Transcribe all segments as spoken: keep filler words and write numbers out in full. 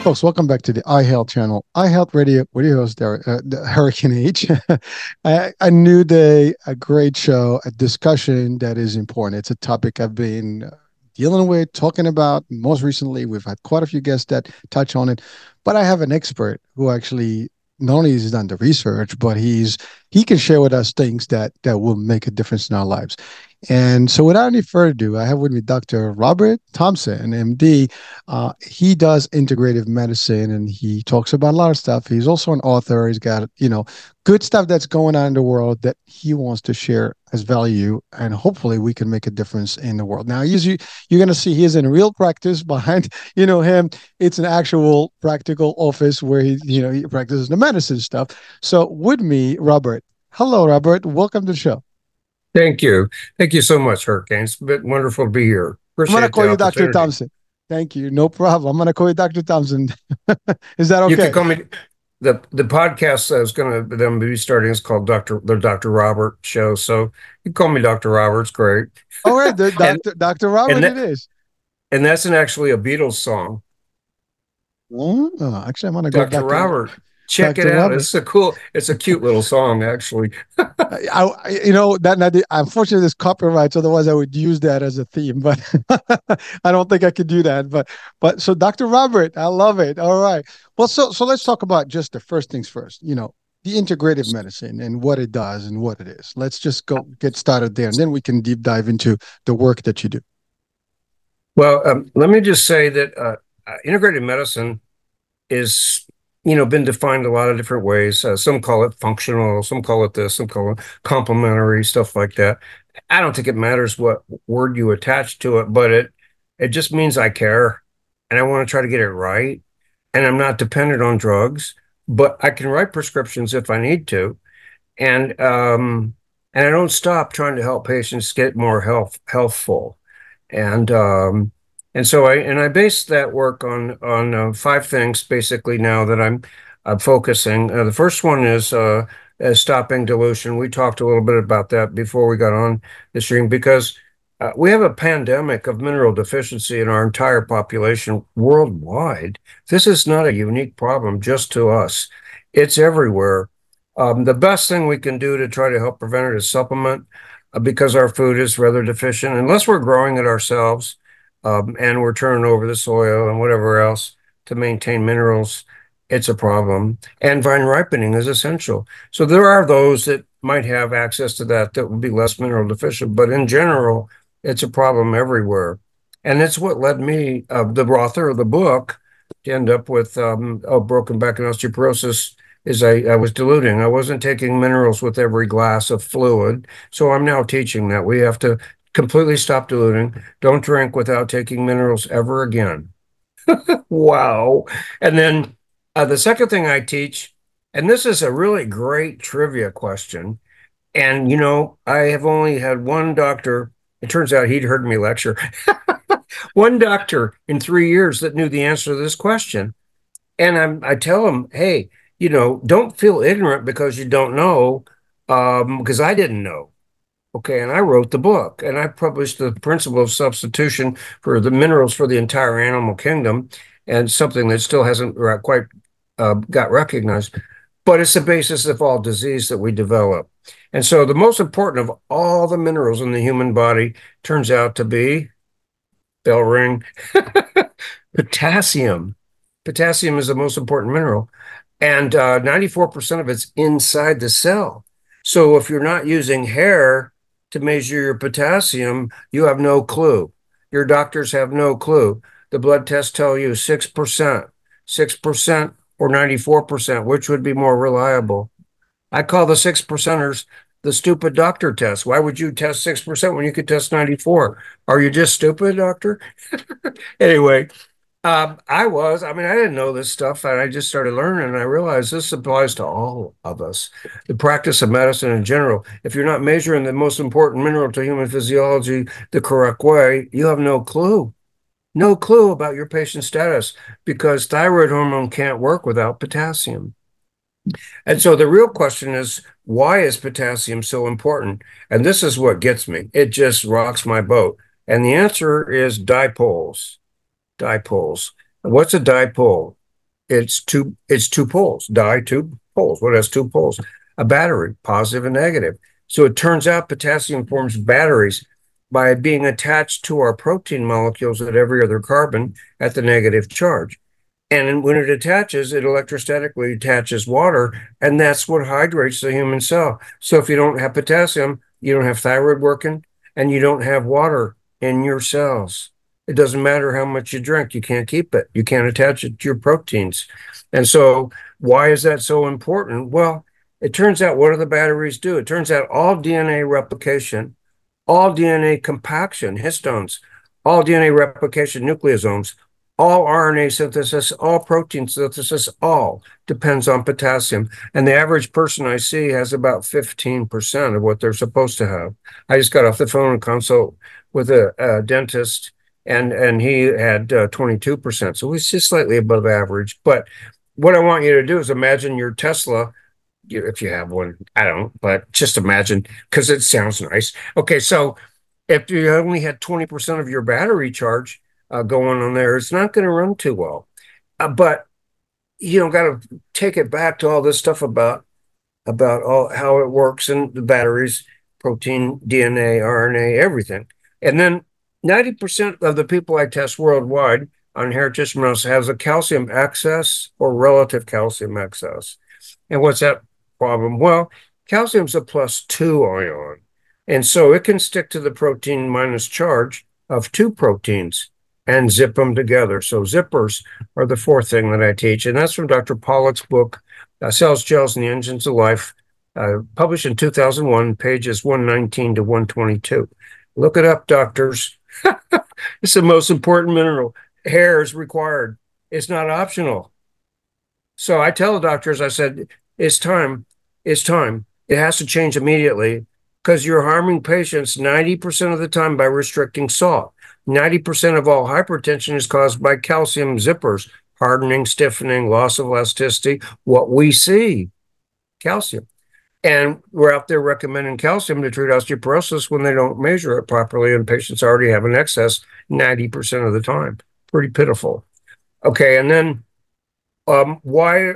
folks, welcome back to the iHealth channel, iHealth Radio with your host, Derek, uh, Hurricane H. a, a new day, a great show, a discussion that is important. It's a topic I've been uh, dealing with, talking about. Most recently, we've had quite a few guests that touch on it, but I have an expert who actually not only has done the research, but he's he can share with us things that that will make a difference in our lives. And so, without any further ado, I have with me Doctor Robert Thompson, M D. Uh, he does integrative medicine and he talks about a lot of stuff. He's also an author. He's got, you know, good stuff that's going on in the world that he wants to share as value. And hopefully we can make a difference in the world. Now, usually you're going to see he's in real practice behind, you know, him. It's an actual practical office where he, you know, he practices the medicine stuff. So with me, Robert. Hello, Robert. Welcome to the show. Thank you. Thank you so much, Hurricane. It's been wonderful to be here. I'm going to call you Doctor Thompson. Thank you. No problem. I'm going to call you Doctor Thompson. Is that okay? You can call me. The the podcast I was going to them be starting is called Doctor the Doctor Robert Show. So you can call me Doctor Robert. It's great. All right, the Doctor and, Doctor Robert that, it is. And that's an, actually a Beatles song. Oh, actually, I'm going to go Doctor back Robert. To, Check Doctor it out. Robert. It's a cool, it's a cute little song, actually. I, you know, that, that unfortunately there's copyrights. Otherwise, I would use that as a theme, but I don't think I could do that. But, but so Doctor Robert, I love it. All right. Well, so so let's talk about just the first things first. You know, the integrative medicine and what it does and what it is. Let's just go get started there, and then we can deep dive into the work that you do. Well, um, let me just say that uh, integrative medicine is, you know, been defined a lot of different ways. Uh, some call it functional, some call it this, some call it complementary, stuff like that. I don't think it matters what word you attach to it, but it it just means I care and I want to try to get it right. And I'm not dependent on drugs, but I can write prescriptions if I need to. And um, and I don't stop trying to help patients get more health healthful. And um And so I and I base that work on on uh, five things basically now that I'm uh, focusing. Uh, the first one is uh, is stopping dilution. We talked a little bit about that before we got on the stream because uh, we have a pandemic of mineral deficiency in our entire population worldwide. This is not a unique problem just to us. It's everywhere. Um, the best thing we can do to try to help prevent it is supplement uh, because our food is rather deficient. Unless we're growing it ourselves, Um, and we're turning over the soil and whatever else to maintain minerals, it's a problem. And vine ripening is essential. So there are those that might have access to that that would be less mineral deficient, but in general, it's a problem everywhere. And it's what led me, uh, the author of the book, to end up with um, oh, broken back and osteoporosis. Is I, I was diluting. I wasn't taking minerals with every glass of fluid. So I'm now teaching that we have to completely stop diluting. Don't drink without taking minerals ever again. Wow. And then uh, the second thing I teach, and this is a really great trivia question. And, you know, I have only had one doctor. It turns out he'd heard me lecture. One doctor in three years that knew the answer to this question. And I'm, I tell him, hey, you know, don't feel ignorant because you don't know, um, because I didn't know. Okay, and I wrote the book, and I published the principle of substitution for the minerals for the entire animal kingdom, and something that still hasn't quite uh, got recognized. But it's the basis of all disease that we develop. And so the most important of all the minerals in the human body turns out to be, bell ring, potassium. Potassium is the most important mineral, and uh, ninety-four percent of it's inside the cell. So if you're not using hair to measure your potassium, you have no clue. Your doctors have no clue. The blood tests tell you six percent, six percent or ninety-four percent, which would be more reliable. I call the six percenters the stupid doctor test. Why would you test six percent when you could test ninety-four? Are you just stupid, doctor? Anyway, um, I was, I mean, I didn't know this stuff, and I just started learning, and I realized this applies to all of us. The practice of medicine in general. If you're not measuring the most important mineral to human physiology the correct way, you have no clue. No clue about your patient's status because thyroid hormone can't work without potassium. And so the real question is, why is potassium so important? And this is what gets me. It just rocks my boat. And the answer is dipoles. Dipoles. What's a dipole? It's two it's two poles, di two poles. What has two poles? A battery, positive and negative. So it turns out potassium forms batteries by being attached to our protein molecules at every other carbon at the negative charge. And when it attaches, it electrostatically attaches water, and that's what hydrates the human cell. So if you don't have potassium, you don't have thyroid working, and you don't have water in your cells. It doesn't matter how much you drink, you can't keep it. You can't attach it to your proteins. And so why is that so important? Well, it turns out, what do the batteries do? It turns out all D N A replication, all D N A compaction, histones, all D N A replication, nucleosomes, all R N A synthesis, all protein synthesis, all depends on potassium. And the average person I see has about fifteen percent of what they're supposed to have. I just got off the phone and consult with a, a dentist, and, and he had uh, twenty-two percent. So he's just slightly above average. But what I want you to do is imagine your Tesla, if you have one. I don't, but just imagine, because it sounds nice. Okay, so if you only had twenty percent of your battery charge uh, going on there, it's not going to run too well. Uh, but you know, got to take it back to all this stuff about about all how it works and the batteries, protein, D N A, R N A, everything. And then ninety percent of the people I test worldwide on hair tissue models has a calcium excess or relative calcium excess. And what's that problem? Well, calcium's a plus two ion. And so it can stick to the protein minus charge of two proteins and zip them together. So zippers are the fourth thing that I teach. And that's from Doctor Pollack's book, uh, Cells, Gels, and the Engines of Life, uh, published in two thousand one, pages one nineteen to one twenty-two. Look it up, doctors. It's the most important mineral. Hair is required. It's not optional. So I tell the doctors, I said, it's time. It's time. It has to change immediately, because you're harming patients ninety percent of the time by restricting salt. ninety percent of all hypertension is caused by calcium zippers, hardening, stiffening, loss of elasticity, what we see, calcium. And we're out there recommending calcium to treat osteoporosis when they don't measure it properly, and patients already have an excess ninety percent of the time. Pretty pitiful. Okay, and then um, why,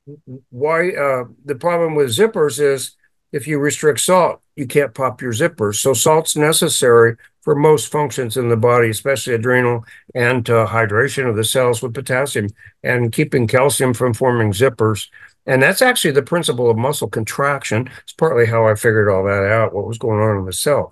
why uh, the problem with zippers is if you restrict salt, you can't pop your zippers. So salt's necessary for most functions in the body, especially adrenal and uh, hydration of the cells with potassium, and keeping calcium from forming zippers. And that's actually the principle of muscle contraction. It's partly how I figured all that out, what was going on in the cell.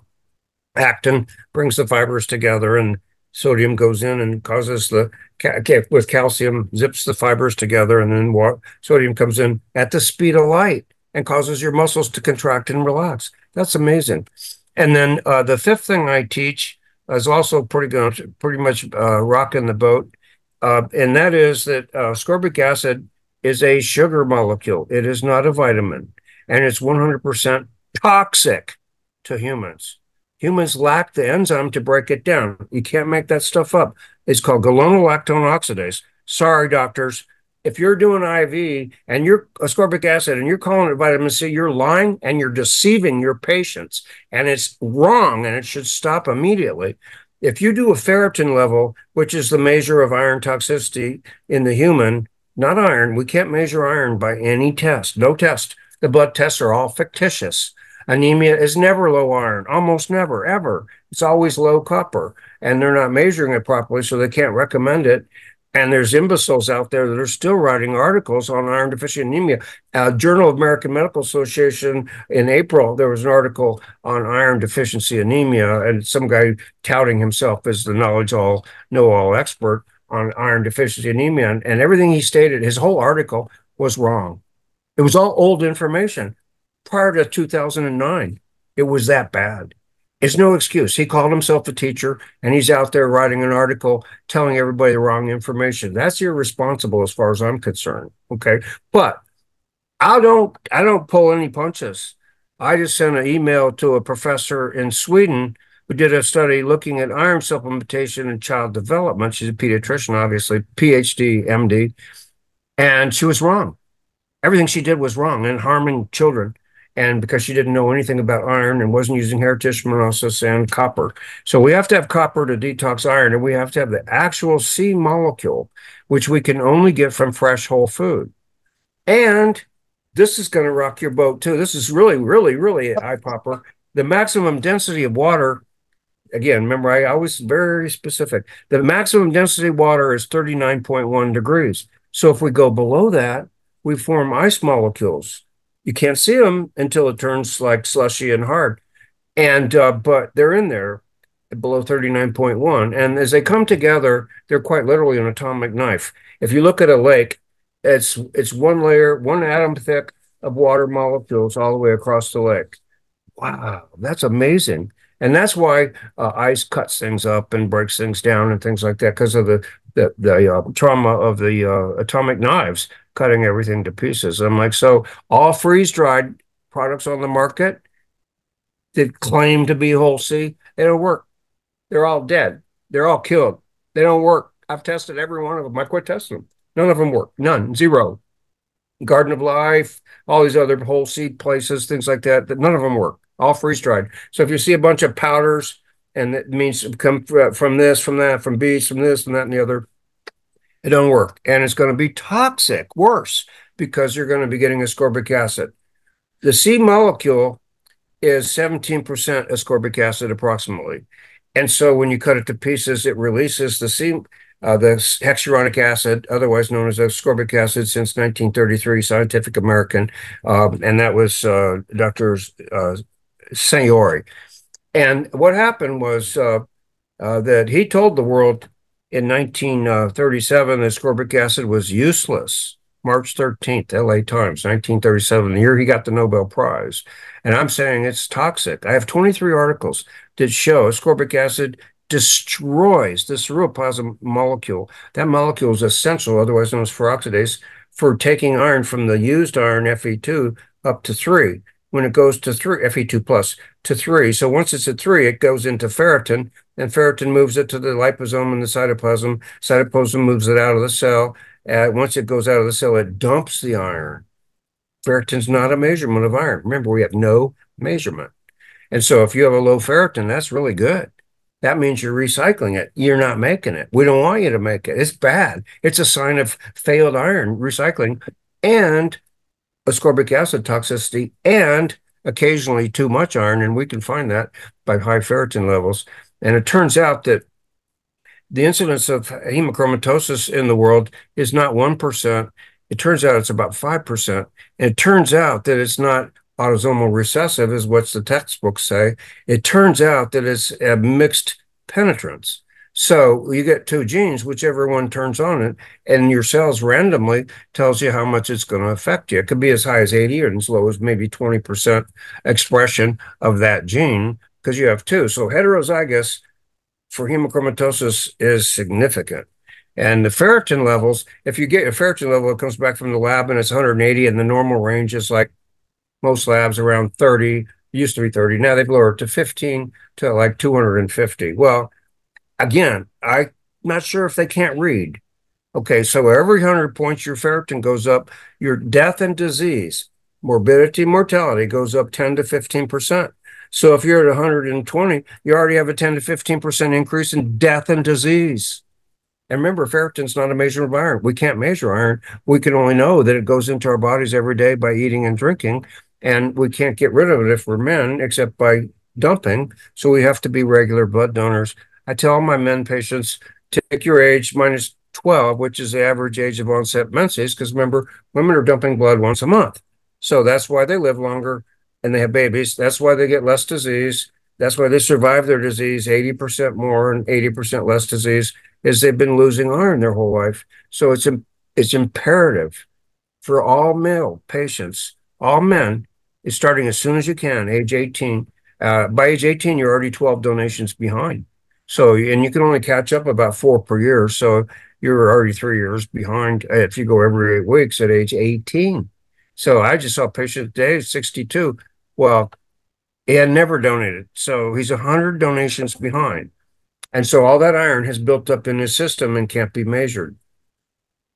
Actin brings the fibers together, and sodium goes in and causes the, with calcium, zips the fibers together, and then what, sodium comes in at the speed of light and causes your muscles to contract and relax. That's amazing. And then uh, the fifth thing I teach is also pretty good, pretty much uh, rocking the boat, uh, and that is that uh, ascorbic acid is a sugar molecule. It is not a vitamin, and it's one hundred percent toxic to humans. Humans lack the enzyme to break it down. You can't make that stuff up. It's called galonolactone oxidase. Sorry, doctors. If you're doing I V and you're ascorbic acid and you're calling it vitamin C, you're lying and you're deceiving your patients, and it's wrong, and it should stop immediately. If you do a ferritin level, which is the measure of iron toxicity in the human, not iron, we can't measure iron by any test, no test. The blood tests are all fictitious. Anemia is never low iron, almost never, ever. It's always low copper, and they're not measuring it properly, so they can't recommend it. And there's imbeciles out there that are still writing articles on iron deficient anemia. Uh, Journal of American Medical Association in April, there was an article on iron deficiency anemia, and some guy touting himself as the knowledge all, know all expert on iron deficiency anemia. And, and everything he stated, his whole article was wrong. It was all old information. Prior to two thousand nine, it was that bad. It's no excuse. He called himself a teacher, and he's out there writing an article telling everybody the wrong information. That's irresponsible as far as I'm concerned. Okay. But I don't, I don't pull any punches. I just sent an email to a professor in Sweden who did a study looking at iron supplementation in child development. She's a pediatrician, obviously, P H D, M D, and she was wrong. Everything she did was wrong and harming children. and because she didn't know anything about iron and wasn't using heritage monosis and copper. So we have to have copper to detox iron, and we have to have the actual C molecule, which we can only get from fresh whole food. And this is going to rock your boat too. This is really, really, really eye popper. The maximum density of water, again, remember, I always very specific. The maximum density of water is thirty-nine point one degrees. So if we go below that, we form ice molecules. You can't see them until it turns like slushy and hard. And uh, but they're in there below thirty-nine point one. And as they come together, they're quite literally an atomic knife. If you look at a lake, it's it's one layer, one atom thick of water molecules all the way across the lake. Wow, that's amazing. And that's why uh, ice cuts things up and breaks things down and things like that, because of the the, the uh, trauma of the uh, atomic knives cutting everything to pieces. I'm like, so all freeze-dried products on the market that claim to be whole C, they don't work. They're all dead. They're all killed. They don't work. I've tested every one of them. I quit testing them. None of them work. None. Zero. Garden of Life, all these other whole seed places, things like that, that none of them work. All freeze dried. So if you see a bunch of powders, and it means come from this, from that, from beets, from this, and that, and the other, it don't work. And it's going to be toxic, worse, because you're going to be getting ascorbic acid. The C molecule is seventeen percent ascorbic acid approximately. And so when you cut it to pieces, it releases the C, uh, the hexuronic acid, otherwise known as ascorbic acid, since nineteen thirty-three, Scientific American. Um, and that was uh, Doctor Uh, Sayori. And what happened was uh, uh, that he told the world in nineteen thirty-seven that ascorbic acid was useless. March thirteenth, L A Times, nineteen thirty-seven, the year he got the Nobel Prize. And I'm saying it's toxic. I have twenty-three articles that show ascorbic acid destroys the ceruloplasmin molecule. That molecule is essential, otherwise known as peroxidase, for taking iron from the used iron, F E two, up to three. When it goes to three, F E two plus, to three. So once it's at three, it goes into ferritin, and ferritin moves it to the liposome and the cytoplasm. Cytoplasm moves it out of the cell. Uh, once it goes out of the cell, it dumps the iron. Ferritin's not a measurement of iron. Remember, we have no measurement. And so if you have a low ferritin, that's really good. That means you're recycling it. You're not making it. We don't want you to make it. It's bad. It's a sign of failed iron recycling and ascorbic acid toxicity and occasionally too much iron. And we can find that by high ferritin levels. And it turns out that the incidence of hemochromatosis in the world is not one percent. It turns out it's about five percent. And it turns out that it's not autosomal recessive, is what the textbooks say. It turns out that it's a mixed penetrance. So you get two genes, whichever one turns on it, and your cells randomly tells you how much it's going to affect you. It could be as high as eighty or as low as maybe twenty percent expression of that gene because you have two. So heterozygous for hemochromatosis is significant. And the ferritin levels, if you get a ferritin level, it comes back from the lab and it's one hundred eighty, and the normal range is like most labs around thirty. It used to be thirty. Now they've lowered to fifteen to like two hundred fifty. Well, again, I'm not sure if they can't read. Okay, so every one hundred points your ferritin goes up, your death and disease, morbidity, mortality goes up ten to fifteen percent. So if you're at one hundred twenty, you already have a ten to fifteen percent increase in death and disease. And remember, ferritin's not a measurement of iron. We can't measure iron. We can only know that it goes into our bodies every day by eating and drinking. And we can't get rid of it if we're men, except by dumping. So we have to be regular blood donors. I tell all my men patients, take your age minus twelve, which is the average age of onset menses, because remember, women are dumping blood once a month. So that's why they live longer and they have babies. That's why they get less disease. That's why they survive their disease eighty percent more and eighty percent less disease, is they've been losing iron their whole life. So it's, it's imperative for all male patients, all men, is starting as soon as you can, age eighteen. Uh, by age eighteen, you're already twelve donations behind. So, and you can only catch up about four per year. So you're already three years behind if you go every eight weeks at age eighteen. So I just saw a patient today, sixty-two. Well, he had never donated. So he's one hundred donations behind. And so all that iron has built up in his system and can't be measured.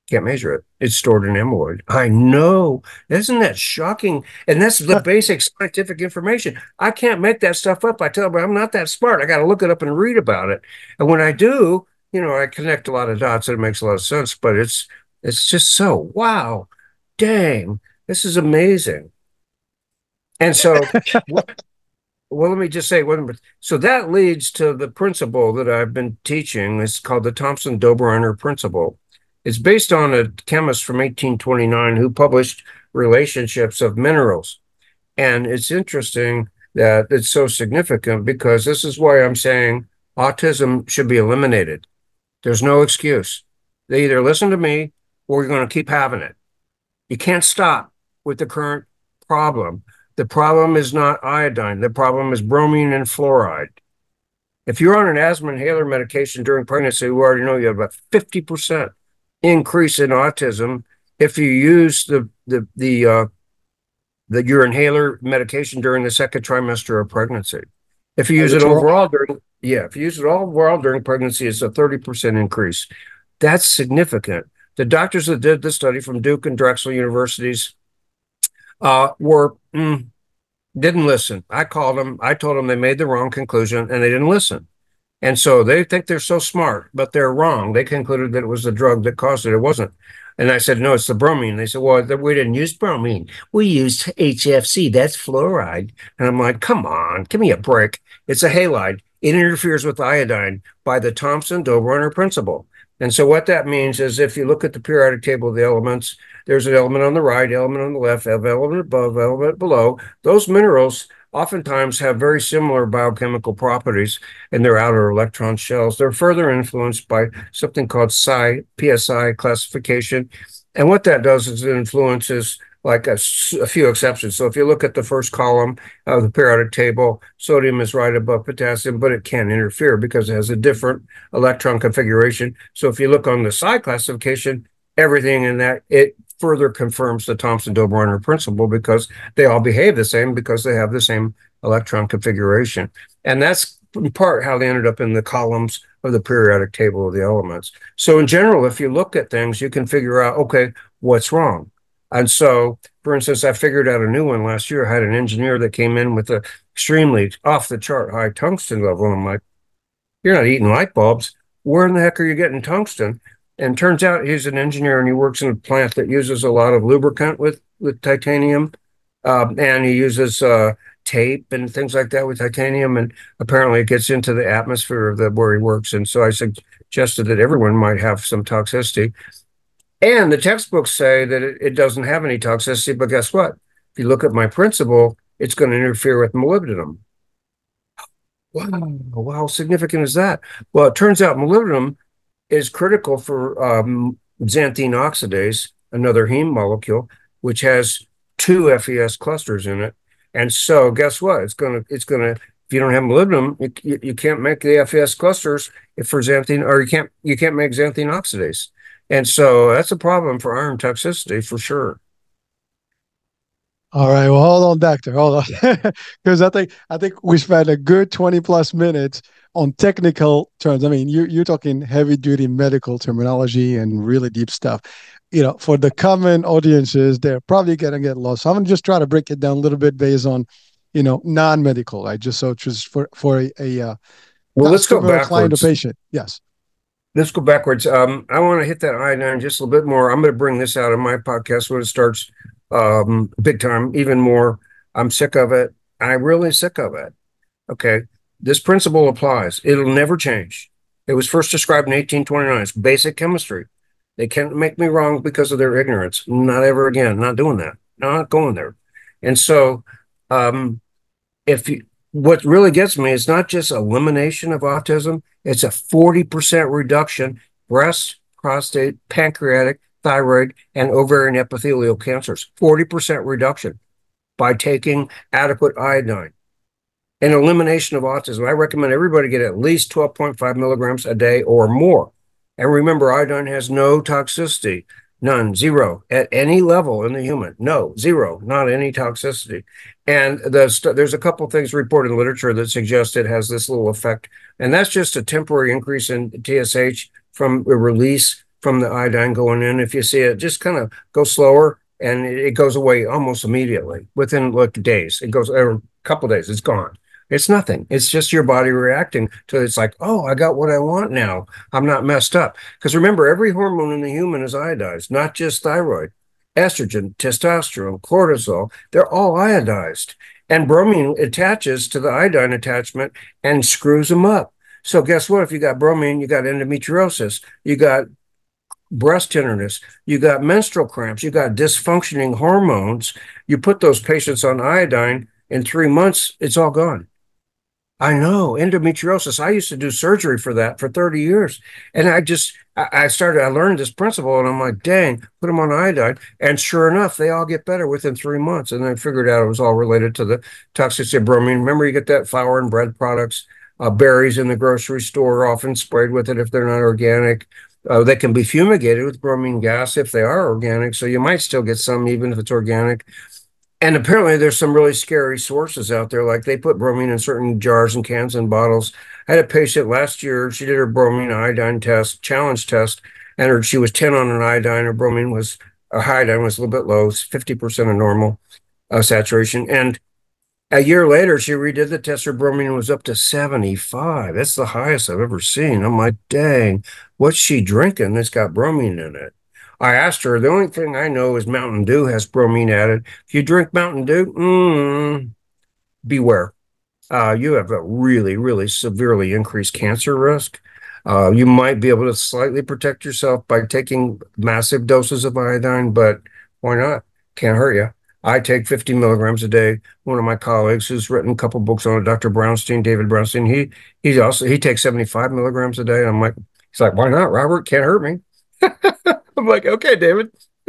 Can't measure it. It's stored in amyloid. I know. Isn't that shocking? And that's the basic scientific information. I can't make that stuff up. I tell them I'm not that smart. I got to look it up and read about it. And when I do, you know, I connect a lot of dots and it makes a lot of sense. But it's it's just so wow, dang, this is amazing. And so, well, let me just say one. So that leads to the principle that I've been teaching. It's called the Thomson-Dobriner principle. It's based on a chemist from eighteen twenty-nine who published relationships of minerals. And it's interesting that it's so significant because this is why I'm saying autism should be eliminated. There's no excuse. They either listen to me or you're going to keep having it. You can't stop with the current problem. The problem is not iodine. The problem is bromine and fluoride. If you're on an asthma inhaler medication during pregnancy, we already know you have about fifty percent increase in autism if you use the the the uh, the your inhaler medication during the second trimester of pregnancy. If you use it overall during yeah, if you use it overall during pregnancy, it's a thirty percent increase. That's significant. The doctors that did the study from Duke and Drexel universities uh, were mm, didn't listen. I called them. I told them they made the wrong conclusion and they didn't listen. And so they think they're so smart, but they're wrong. They concluded that it was the drug that caused it. It wasn't. And I said, no, it's the bromine. They said, well, we didn't use bromine. We used H F C. That's fluoride. And I'm like, come on, give me a break. It's a halide. It interferes with iodine by the Thomson-Dobriner principle. And so what that means is if you look at the periodic table of the elements, there's an element on the right, element on the left, element above, element below. Those minerals oftentimes have very similar biochemical properties in their outer electron shells. They're further influenced by something called psi, P S I classification. And what that does is it influences like a, a few exceptions. So if you look at the first column of the periodic table, sodium is right above potassium, but it can interfere because it has a different electron configuration. So if you look on the psi classification, everything in that, it further confirms the Thomson-Dobriner principle because they all behave the same because they have the same electron configuration. And that's in part how they ended up in the columns of the periodic table of the elements. So in general, if you look at things, you can figure out, okay, what's wrong? And so, for instance, I figured out a new one last year. I had an engineer that came in with an extremely off-the-chart high tungsten level. And I'm like, you're not eating light bulbs. Where in the heck are you getting tungsten? And turns out he's an engineer and he works in a plant that uses a lot of lubricant with, with titanium. Um, and he uses uh, tape and things like that with titanium. And apparently it gets into the atmosphere of the where he works. And so I suggested that everyone might have some toxicity. And the textbooks say that it, it doesn't have any toxicity. But guess what? If you look at my principle, it's going to interfere with molybdenum. Wow, how significant is that? Well, it turns out molybdenum is critical for um, xanthine oxidase, another heme molecule, which has two F E S clusters in it. And so guess what? It's going to, it's going to, if you don't have molybdenum, you, you can't make the F E S clusters if for xanthine, or you can't, you can't make xanthine oxidase. And so that's a problem for iron toxicity for sure. All right. Well, hold on, doctor. Hold on. Because I think I think we spent a good twenty plus minutes on technical terms. I mean, you you're talking heavy duty medical terminology and really deep stuff. You know, for the common audiences, they're probably gonna get lost. So I'm gonna just try to break it down a little bit based on, you know, non-medical, right? Just so just for for a, a uh, well, let's go backwards. Client or patient. Yes. Let's go backwards. Um, I want to hit that iodine just a little bit more. I'm going to bring this out in my podcast when it starts um, big time, even more. I'm sick of it. I'm really sick of it. Okay. This principle applies. It'll never change. It was first described in eighteen twenty-nine. It's basic chemistry. They can't make me wrong because of their ignorance. Not ever again. Not doing that. Not going there. And so um, if you, what really gets me is not just elimination of autism, it's a forty percent reduction breast, prostate, pancreatic, thyroid, and ovarian epithelial cancers. forty percent reduction by taking adequate iodine. An elimination of autism. I recommend everybody get at least twelve point five milligrams a day or more. And remember, iodine has no toxicity. None, zero, at any level in the human. No, zero, not any toxicity. And the, there's a couple of things reported in literature that suggest it has this little effect. And that's just a temporary increase in T S H from a release from the iodine going in. If you see it, just kind of go slower and it goes away almost immediately within like days. It goes or a couple days, it's gone. It's nothing. It's just your body reacting to it's like, oh, I got what I want now. I'm not messed up. Because remember, every hormone in the human is iodized, not just thyroid. Estrogen, testosterone, cortisol, they're all iodized. And bromine attaches to the iodine attachment and screws them up. So guess what? If you got bromine, you got endometriosis, you got breast tenderness, you got menstrual cramps, you got dysfunctioning hormones. You put those patients on iodine, in three months, it's all gone. I know, endometriosis. I used to do surgery for that for thirty years. And I just, I started, I learned this principle and I'm like, dang, put them on iodine. And sure enough, they all get better within three months. And I figured out it was all related to the toxicity of bromine. Remember, you get that flour and bread products, uh, berries in the grocery store, often sprayed with it if they're not organic. Uh, they can be fumigated with bromine gas if they are organic. So you might still get some, even if it's organic. And apparently there's some really scary sources out there. Like they put bromine in certain jars and cans and bottles. I had a patient last year. She did her bromine iodine test, challenge test, and her, she was ten on an iodine. Her bromine was, her iodine was a little bit low, fifty percent of normal uh, saturation. And a year later, she redid the test. Her bromine was up to seventy-five. That's the highest I've ever seen. I'm like, dang, what's she drinking that's got bromine in it? I asked her, the only thing I know is Mountain Dew has bromine added. If you drink Mountain Dew, mm, beware. Uh, you have a really, really severely increased cancer risk. Uh, you might be able to slightly protect yourself by taking massive doses of iodine, but why not? Can't hurt you. I take fifty milligrams a day. One of my colleagues who's written a couple books on it, Doctor Brownstein, David Brownstein, he he's also he takes seventy-five milligrams a day. And I'm like, he's like, why not, Robert? Can't hurt me. I'm like, okay, David.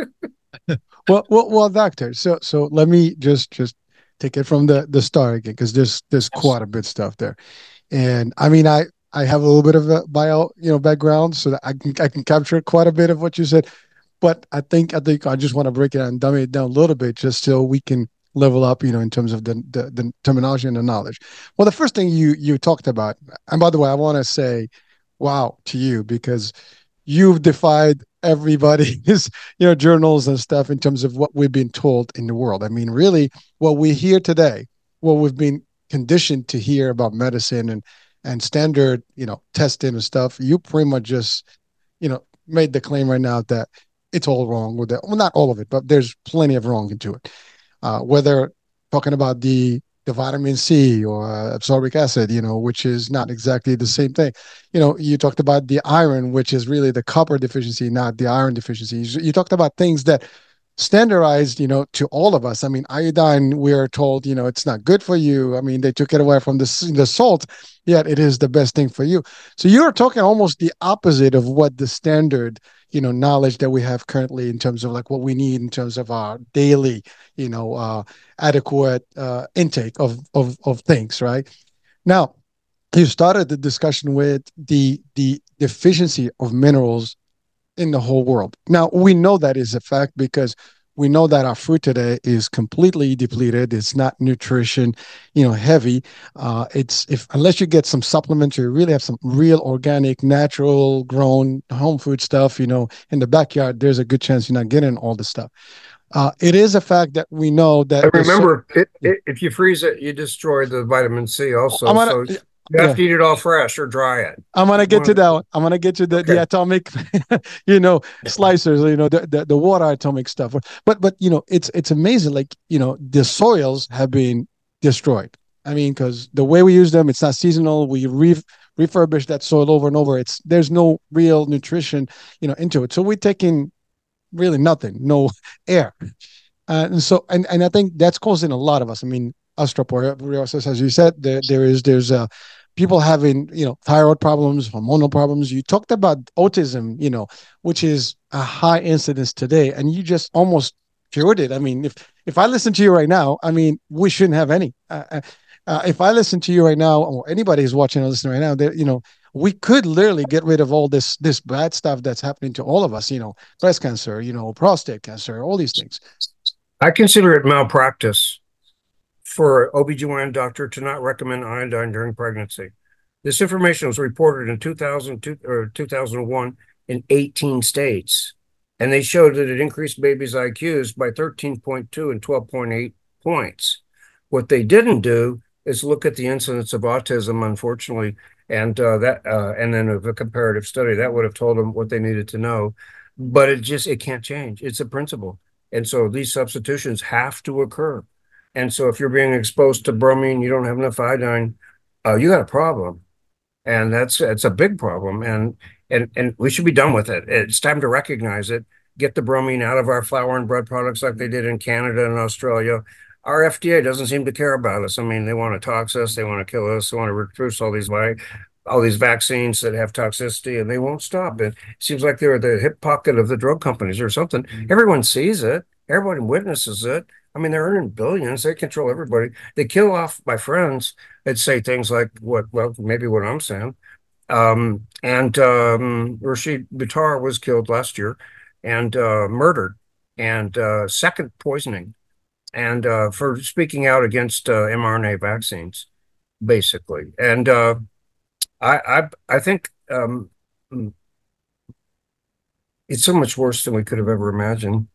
well, well, well, doctor. So, so let me just just take it from the the start again, because there's there's quite a bit stuff there, and I mean, I I have a little bit of a bio, you know, background, so that I can I can capture quite a bit of what you said, but I think I think I just want to break it down and dumb it down a little bit, just so we can level up, you know, in terms of the the, the terminology and the knowledge. Well, the first thing you you talked about, and by the way, I want to say, wow to you, because you've defied everybody's you know journals and stuff in terms of what we've been told in the world. I mean, really, what we hear today, what we've been conditioned to hear about medicine and and standard you know testing and stuff, you pretty much just you know made the claim right now that it's all wrong with that. Well, not all of it, but there's plenty of wrong into it. Uh, whether talking about the the vitamin C or uh, ascorbic acid, you know, which is not exactly the same thing. You know, you talked about the iron, which is really the copper deficiency, not the iron deficiency. You, you talked about things that standardized, you know, to all of us. I mean, iodine, we're told, you know, it's not good for you. I mean, they took it away from the, the salt, yet it is the best thing for you. So you're talking almost the opposite of what the standard you know knowledge that we have currently in terms of like what we need in terms of our daily you know uh adequate uh intake of of of things. Right now, you started the discussion with the the deficiency of minerals in the whole world. Now we know that is a fact, because we know that our food today is completely depleted. It's not nutrition, you know, heavy. Uh, it's if unless you get some supplements, or you really have some real organic, natural grown home food stuff, you know, in the backyard, there's a good chance you're not getting all this stuff. Uh, it is a fact that we know that. I remember, so- it, it, if you freeze it, you destroy the vitamin C also. I'm gonna, so you have yeah. to eat it all fresh or dry it. I'm gonna get to that one. I'm gonna get to the, okay. the atomic, you know, slicers, you know, the, the the water atomic stuff. But but you know, it's it's amazing. Like you know, the soils have been destroyed. I mean, because the way we use them, it's not seasonal. We re refurbish that soil over and over. It's there's no real nutrition, you know, into it. So we're taking really nothing, no air, uh, and so and and I think that's causing a lot of us. I mean, osteoporosis, as you said, there there is there's a people having, you know, thyroid problems, hormonal problems. You talked about autism, you know, which is a high incidence today, and you just almost cured it. I mean, if if I listen to you right now, I mean, we shouldn't have any. Uh, uh, if I listen to you right now, or anybody who's watching or listening right now, that you know, we could literally get rid of all this this bad stuff that's happening to all of us. You know, breast cancer, you know, prostate cancer, all these things. I consider it malpractice for an O B G Y N doctor to not recommend iodine during pregnancy. This information was reported in two thousand two, or two thousand one in eighteen states. And they showed that it increased babies' I Qs by thirteen point two and twelve point eight points. What they didn't do is look at the incidence of autism, unfortunately, and uh, that uh, and then of a comparative study that would have told them what they needed to know. But it just it can't change. It's a principle. And so these substitutions have to occur. And so if you're being exposed to bromine, you don't have enough iodine, uh, you got a problem. And that's it's a big problem. And and and we should be done with it. It's time to recognize it, get the bromine out of our flour and bread products like they did in Canada and Australia. Our F D A doesn't seem to care about us. I mean, they want to tox us, they want to kill us, they want to reduce all these all these vaccines that have toxicity, and they won't stop. It seems like they're the hip pocket of the drug companies or something. Everyone sees it. Everybody witnesses it. I mean, they're earning billions. They control everybody. They kill off my friends that say things like what, well, maybe what I'm saying. Um, and um, Rashid Buttar was killed last year and uh, murdered and uh, second poisoning and uh, for speaking out against uh, mRNA vaccines, basically. And uh, I, I, I think um, it's so much worse than we could have ever imagined.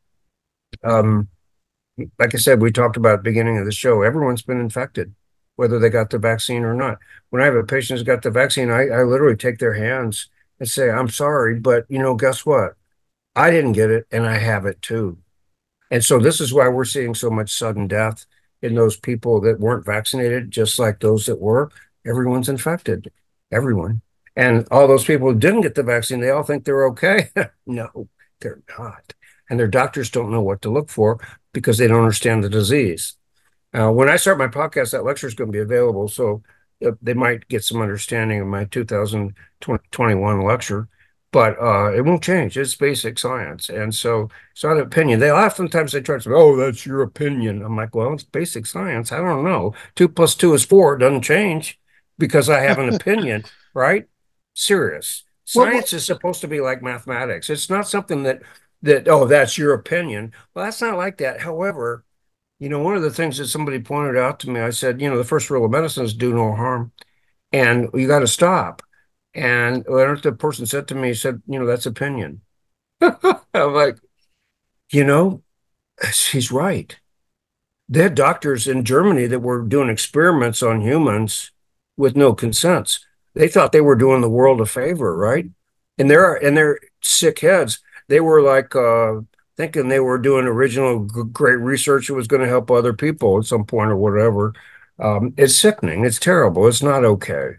Um, like I said, we talked about at the beginning of the show, everyone's been infected, whether they got the vaccine or not. When I have a patient who's got the vaccine, I, I literally take their hands and say, I'm sorry, but you know, guess what? I didn't get it and I have it too. And so this is why we're seeing so much sudden death in those people that weren't vaccinated, just like those that were. Everyone's infected, everyone. And all those people who didn't get the vaccine, they all think they're okay. No, they're not. And their doctors don't know what to look for because they don't understand the disease. Uh, when I start my podcast, that lecture is going to be available. So uh, they might get some understanding of my two thousand twenty-one lecture, but uh, it won't change. It's basic science. And so it's not an opinion. They oftentimes they try to say, oh, that's your opinion. I'm like, well, it's basic science. I don't know. Two plus two is four. It doesn't change because I have an opinion, right? Serious. Well, well, Science is supposed to be like mathematics. It's not something that, that, oh, that's your opinion. Well, that's not like that. However, you know, one of the things that somebody pointed out to me, I said, you know, the first rule of medicine is do no harm, and you got to stop. And what the person said to me, he said, you know, that's opinion. I'm like, you know, he's right. They had doctors in Germany that were doing experiments on humans with no consents. They thought they were doing the world a favor, right? And their and their sick heads, they were like uh, thinking they were doing original great research that was going to help other people at some point or whatever. Um, it's sickening. It's terrible. It's not okay.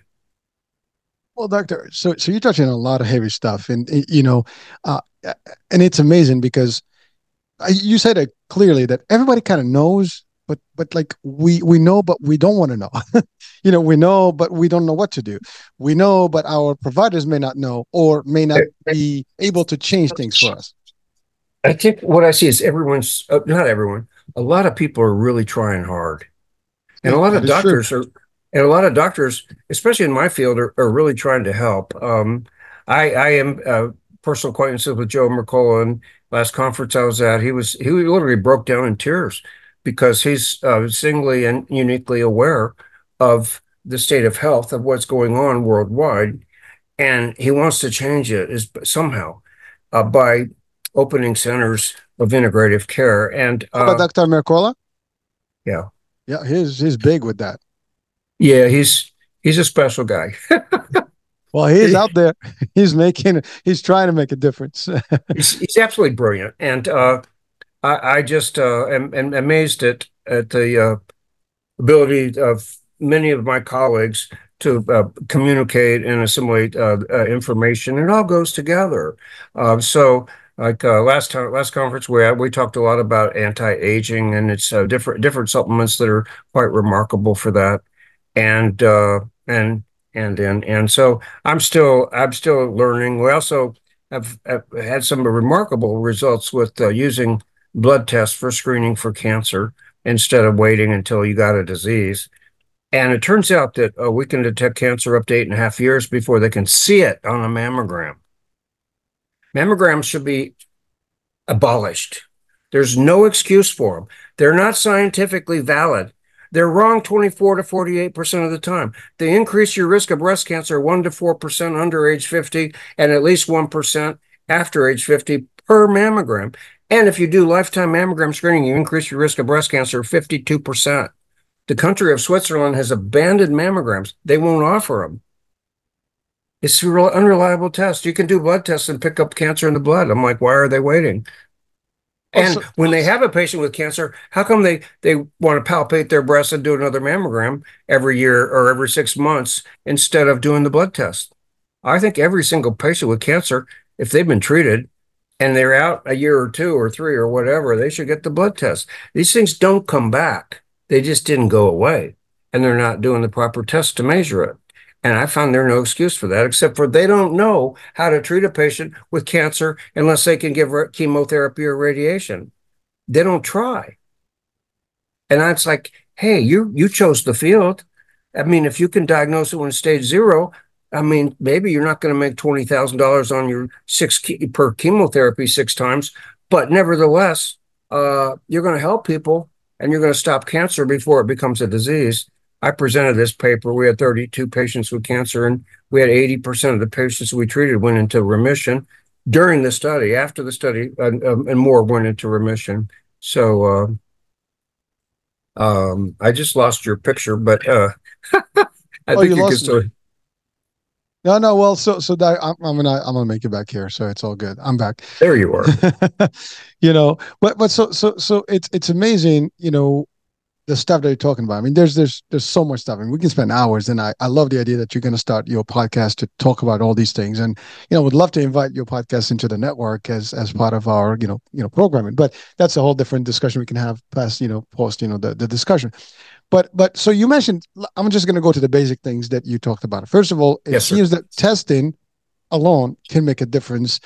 well, doctor. So, so you're touching on a lot of heavy stuff, and you know, uh, and it's amazing because you said it clearly that everybody kind of knows, but but like we we know, but we don't want to know. You know, we know, but we don't know what to do. We know, but our providers may not know or may not be able to change things for us. I think what I see is everyone's uh, not everyone. A lot of people are really trying hard, and Yeah, a lot that of is true. doctors are, and a lot of doctors, especially in my field, are, are really trying to help. Um, I, I am uh, personal acquaintances with Joe Mercola, and last conference I was at, he was he literally broke down in tears because he's uh, singly and uniquely aware of the state of health of what's going on worldwide, and he wants to change it is somehow uh, by opening centers of integrative care. And How about uh, doctor Mercola? yeah, Yeah, he's he's big with that. yeah, he's he's a special guy. Well, he's out there. He's making. He's trying to make a difference. he's, he's absolutely brilliant, and uh, I, I just uh, am, am amazed at at the uh, ability of many of my colleagues to uh, communicate and assimilate uh, uh, information. It all goes together. Uh, so, like uh, last time, last conference we had, we talked a lot about anti-aging, and it's uh, different different supplements that are quite remarkable for that. And uh, and and and and so I'm still I'm still learning. We also have, have had some remarkable results with uh, using blood tests for screening for cancer instead of waiting until you got a disease. And it turns out that uh, we can detect cancer up to eight and a half years before they can see it on a mammogram. Mammograms should be abolished. There's no excuse for them. They're not scientifically valid. They're wrong twenty-four to forty-eight percent of the time. They increase your risk of breast cancer one to four percent under age fifty and at least one percent after age fifty per mammogram. And if you do lifetime mammogram screening, you increase your risk of breast cancer fifty-two percent. The country of Switzerland has abandoned mammograms. They won't offer them. It's an unreliable test. You can do blood tests and pick up cancer in the blood. I'm like, why are they waiting? And also, when they have a patient with cancer, how come they, they want to palpate their breast and do another mammogram every year or every six months instead of doing the blood test? I think every single patient with cancer, if they've been treated and they're out a year or two or three or whatever, they should get the blood test. These things don't come back. They just didn't go away, and they're not doing the proper test to measure it. And I found there's no excuse for that, except for they don't know how to treat a patient with cancer unless they can give chemotherapy or radiation. They don't try. And that's like, hey, you you chose the field. I mean, if you can diagnose it when it's stage zero, I mean, maybe you're not going to make twenty thousand dollars on your six ke- per chemotherapy six times, but nevertheless, uh, you're going to help people and you're going to stop cancer before it becomes a disease. I presented this paper. We had thirty-two patients with cancer, and we had eighty percent of the patients we treated went into remission during the study. After the study, uh, um, and more went into remission. So uh, um, I just lost your picture, but uh, I oh, think you, you lost can still. Me. No, no. Well, so so that I'm, I'm gonna I'm gonna make it back here, so it's all good. I'm back. There you are. you know, but but so so so it's it's amazing. You know, the stuff that you're talking about. I mean, there's there's there's so much stuff, I and mean, we can spend hours. And I I love the idea that you're going to start your podcast to talk about all these things. And you know, would love to invite your podcast into the network as as part of our you know you know programming. But that's a whole different discussion we can have past you know post you know the the discussion. But but so you mentioned. I'm just going to go to the basic things that you talked about. First of all, it yes, seems sir. that testing alone can make a difference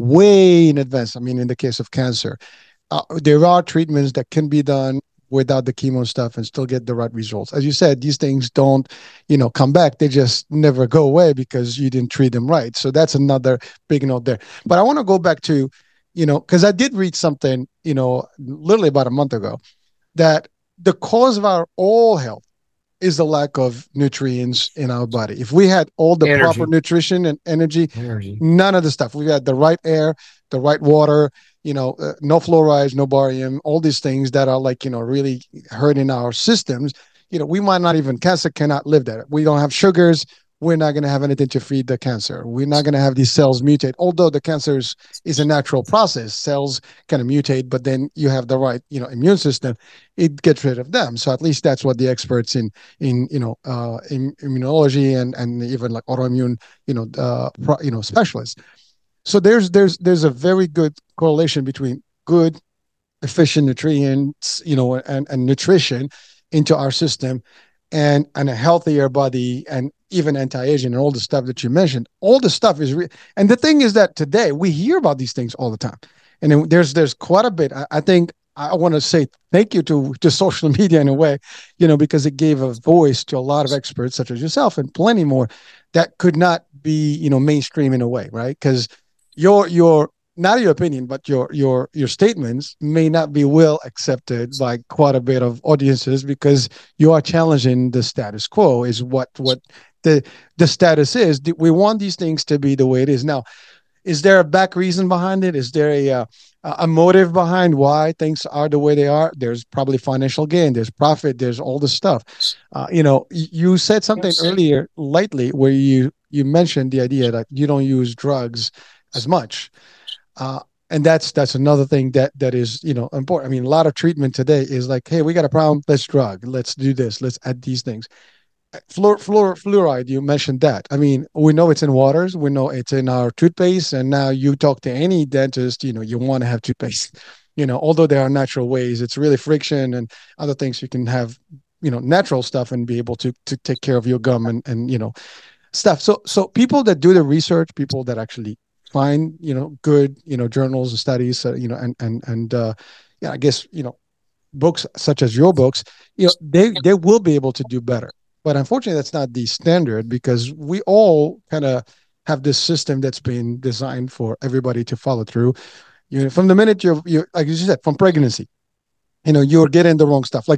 way in advance. I mean, in the case of cancer, uh, there are treatments that can be done without the chemo stuff and still get the right results. As you said, these things don't, you know, come back. They just never go away because you didn't treat them right. So that's another big note there. But I want to go back to, you know, because I did read something, you know, literally about a month ago, that the cause of our all health is the lack of nutrients in our body. If we had all the Energy. proper nutrition and energy, Energy, none of the stuff. We had the right air, the right water, you know, uh, no fluorides, no barium, all these things that are like, you know, really hurting our systems. You know, we might not even, cancer cannot live there. We don't have sugars. We're not going to have anything to feed the cancer. We're not going to have these cells mutate. Although the cancer is, is a natural process, cells kind of mutate, but then you have the right, you know, immune system, it gets rid of them. So at least that's what the experts in, in you know, uh, in immunology and and even like autoimmune, you know, uh, pro, you know, specialists. So there's there's there's a very good correlation between good, efficient nutrients, you know, and and nutrition into our system, and and a healthier body, and even anti-aging and all the stuff that you mentioned. All the stuff is real. And the thing is that today we hear about these things all the time, and then there's there's quite a bit. I, I think I want to say thank you to to social media in a way, you know, because it gave a voice to a lot of experts such as yourself and plenty more that could not be, you know, mainstream in a way, right? Because your your not your opinion, but your your your statements may not be well accepted by quite a bit of audiences because you are challenging the status quo. Is what what the the status is. We want these things to be the way it is now. Is there a back reason behind it? Is there a uh, a motive behind why things are the way they are? There's probably financial gain. There's profit. There's all this stuff. Uh, you know, you said something yes. earlier, lightly, where you you mentioned the idea that you don't use drugs as much. Uh, and that's that's another thing that that is, you know, important. I mean, a lot of treatment today is like, hey, we got a problem, let's drug, let's do this, let's add these things. Fluor, fluor, fluoride, you mentioned that. I mean, we know it's in waters, we know it's in our toothpaste, and now you talk to any dentist, you know, you want to have toothpaste. You know, although there are natural ways, it's really friction and other things you can have, you know, natural stuff and be able to to take care of your gum and and you know, stuff. So so people that do the research, people that actually find, you know, good, you know, journals and studies, uh, you know, and, and, and, uh, yeah, I guess, you know, books such as your books, you know, they, they will be able to do better. But unfortunately, that's not the standard because we all kind of have this system that's been designed for everybody to follow through. You know, from the minute you're, you're, like you said, from pregnancy, you know, you're getting the wrong stuff. Like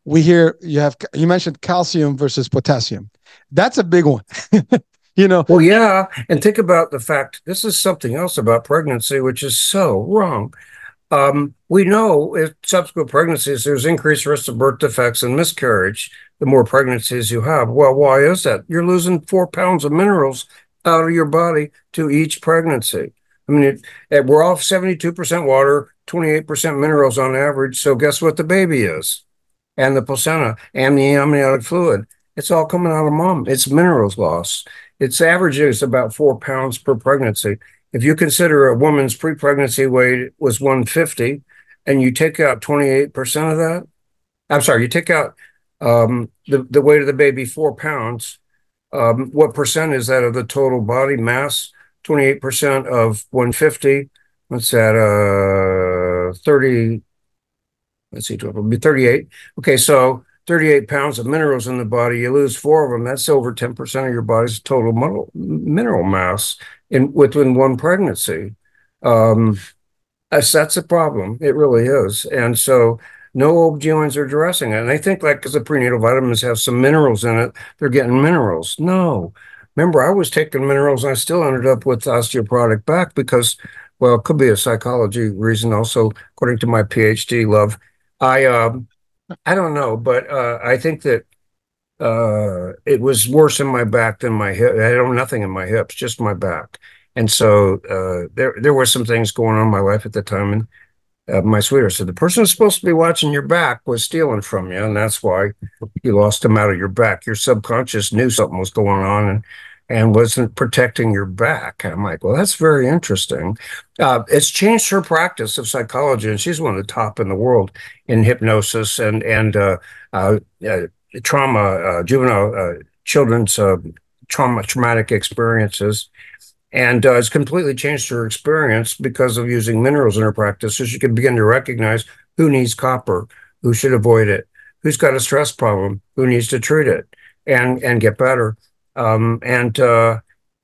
we hear you have you mentioned calcium versus potassium. That's a big one. you know, Well, yeah, and think about the fact this is something else about pregnancy, which is so wrong. Um, we know in subsequent pregnancies, there's increased risk of birth defects and miscarriage the more pregnancies you have. Well, why is that? You're losing four pounds of minerals out of your body to each pregnancy. I mean, it, it, we're all seventy-two percent water, twenty-eight percent minerals on average. So guess what the baby is? And the placenta and the amniotic fluid. It's all coming out of mom. It's minerals loss. Its average is about four pounds per pregnancy. If you consider a woman's pre-pregnancy weight was one hundred fifty and you take out twenty-eight percent of that, I'm sorry, you take out um, the, the weight of the baby, four pounds, um, what percent is that of the total body mass? twenty-eight percent of one hundred fifty, what's that, uh, thirty, let's see, twelve, it'll be thirty-eight. Okay, so thirty-eight pounds of minerals in the body, you lose four of them. That's over ten percent of your body's total mineral, mineral mass in within one pregnancy. Um, that's, that's a problem. It really is. And so no O B G Y Ns are addressing it. And they think like because the prenatal vitamins have some minerals in it, they're getting minerals. No. Remember, I was taking minerals and I still ended up with osteoporotic back because, well, it could be a psychology reason also, according to my PhD, love. I um I don't know, but uh, I think that uh, it was worse in my back than my hip. I don't nothing in my hips, just my back. And so uh, there there were some things going on in my life at the time. And uh, my sweetheart said, the person who's supposed to be watching your back was stealing from you. And that's why you lost him out of your back. Your subconscious knew something was going on and, and wasn't protecting your back. I'm like, well, that's very interesting. Uh, it's changed her practice of psychology. And she's one of the top in the world in hypnosis and, and uh, uh, uh, trauma, uh, juvenile, uh, children's uh, trauma, traumatic experiences. And uh, it's completely changed her experience because of using minerals in her practice. So she can begin to recognize who needs copper, who should avoid it, who's got a stress problem, who needs to treat it and, and get better. Um, and uh,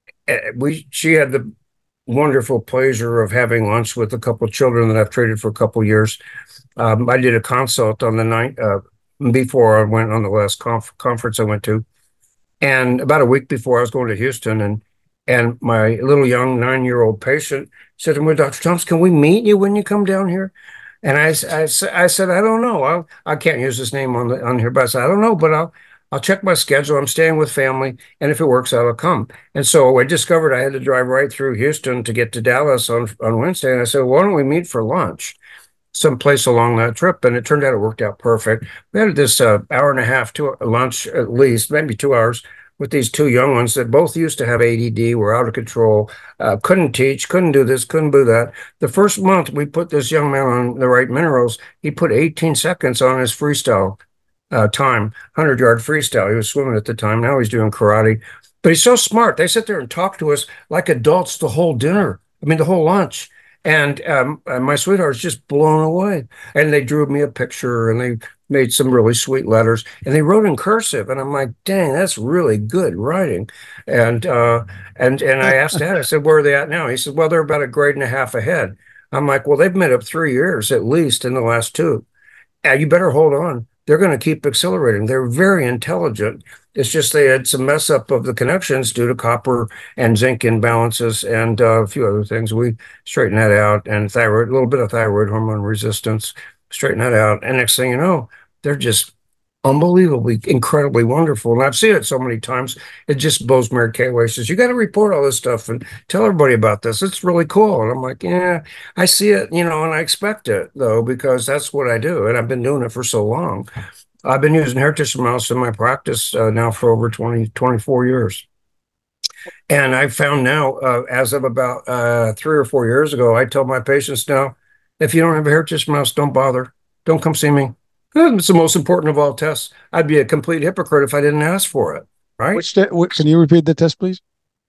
we, she had the wonderful pleasure of having lunch with a couple of children that I've treated for a couple of years. Um, I did a consult on the night uh, before I went on the last conf- conference I went to. And about a week before I was going to Houston, and and my little young nine-year-old patient said to me, Doctor Thomas, can we meet you when you come down here? And I, I, I said, I don't know. I I can't use his name on the on here, but I said, I don't know, but I'll I'll check my schedule. I'm staying with family, and if it works out, I'll come. And so I discovered I had to drive right through Houston to get to Dallas on on Wednesday. And I said, why don't we meet for lunch someplace along that trip? And it turned out it worked out perfect. We had this uh, hour and a half to lunch, at least, maybe two hours with these two young ones that both used to have A D D, were out of control, uh, couldn't teach, couldn't do this, couldn't do that. The first month we put this young man on the right minerals, he put eighteen seconds on his freestyle uh, time, one hundred yard freestyle. He was swimming at the time. Now he's doing karate. But he's so smart. They sit there and talk to us like adults the whole dinner. I mean, the whole lunch. And um, my sweetheart's just blown away. And they drew me a picture and they made some really sweet letters and they wrote in cursive. And I'm like, dang, that's really good writing. And uh, and and I asked Dad, I said, where are they at now? He said, well, they're about a grade and a half ahead. I'm like, well, they've made up three years at least in the last two. Uh, you better hold on. They're going to keep accelerating. They're very intelligent. It's just they had some mess up of the connections due to copper and zinc imbalances and uh, a few other things. We straightened that out, and thyroid, a little bit of thyroid hormone resistance, straighten that out. And next thing you know, they're just unbelievably, incredibly wonderful. And I've seen it so many times. It just blows Mary Kay away. She says, you got to report all this stuff and tell everybody about this. It's really cool. And I'm like, yeah, I see it, you know, and I expect it, though, because that's what I do. And I've been doing it for so long. I've been using hair tissue mouse in my practice uh, now for over twenty, twenty-four years. And I found now, uh, as of about uh, three or four years ago, I tell my patients now, if you don't have a hair tissue mouse, don't bother. Don't come see me. It's the most important of all tests. I'd be a complete hypocrite if I didn't ask for it, right? Which te- what, can you repeat the test, please?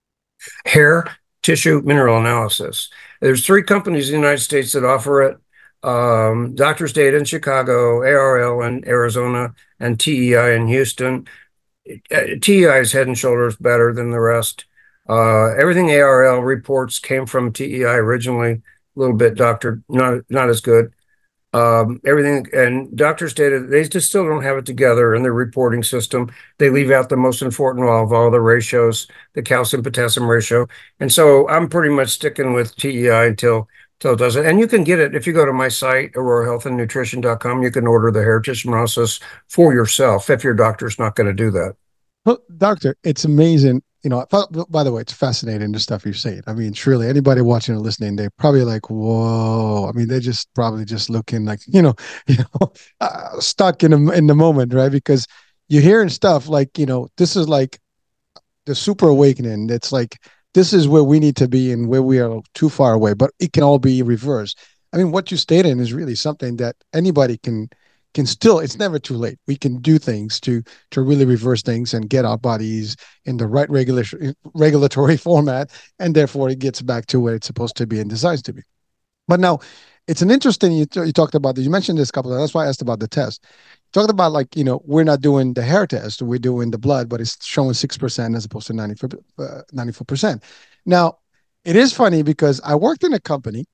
Hair tissue mineral analysis. There's three companies in the United States that offer it. Um, Doctors Data in Chicago, A R L in Arizona, and T E I in Houston. T E I is head and shoulders better than the rest. Uh, everything A R L reports came from T E I originally, a little bit doctored, not not as good. Um, everything and doctors data, they just still don't have it together in their reporting system. They leave out the most important of all the ratios, the calcium potassium ratio. And so I'm pretty much sticking with T E I until until it does it. And you can get it if you go to my site, aurora health and nutrition dot com. You can order the heritage hemolysis for yourself if your doctor's not going to do that. Well, doctor, it's amazing. You know, by the way, it's fascinating the stuff you're saying. I mean, truly, anybody watching or listening, they're probably like, "Whoa!" I mean, they're just probably just looking like, you know, you know, uh, stuck in the in the moment, right? Because you're hearing stuff like, you know, this is like the super awakening. It's like this is where we need to be and where we are too far away, but it can all be reversed. I mean, what you stated is really something that anybody can can still. It's never too late. We can do things to to really reverse things and get our bodies in the right regulation regulatory format, and therefore it gets back to where it's supposed to be and designed to be. But now, it's an interesting. You, you talked about this. You mentioned this a couple of. That's why I asked about the test. You talked about like you know we're not doing the hair test. We're doing the blood, but it's showing six percent as opposed to ninety four uh, ninety four percent. Now, it is funny because I worked in a company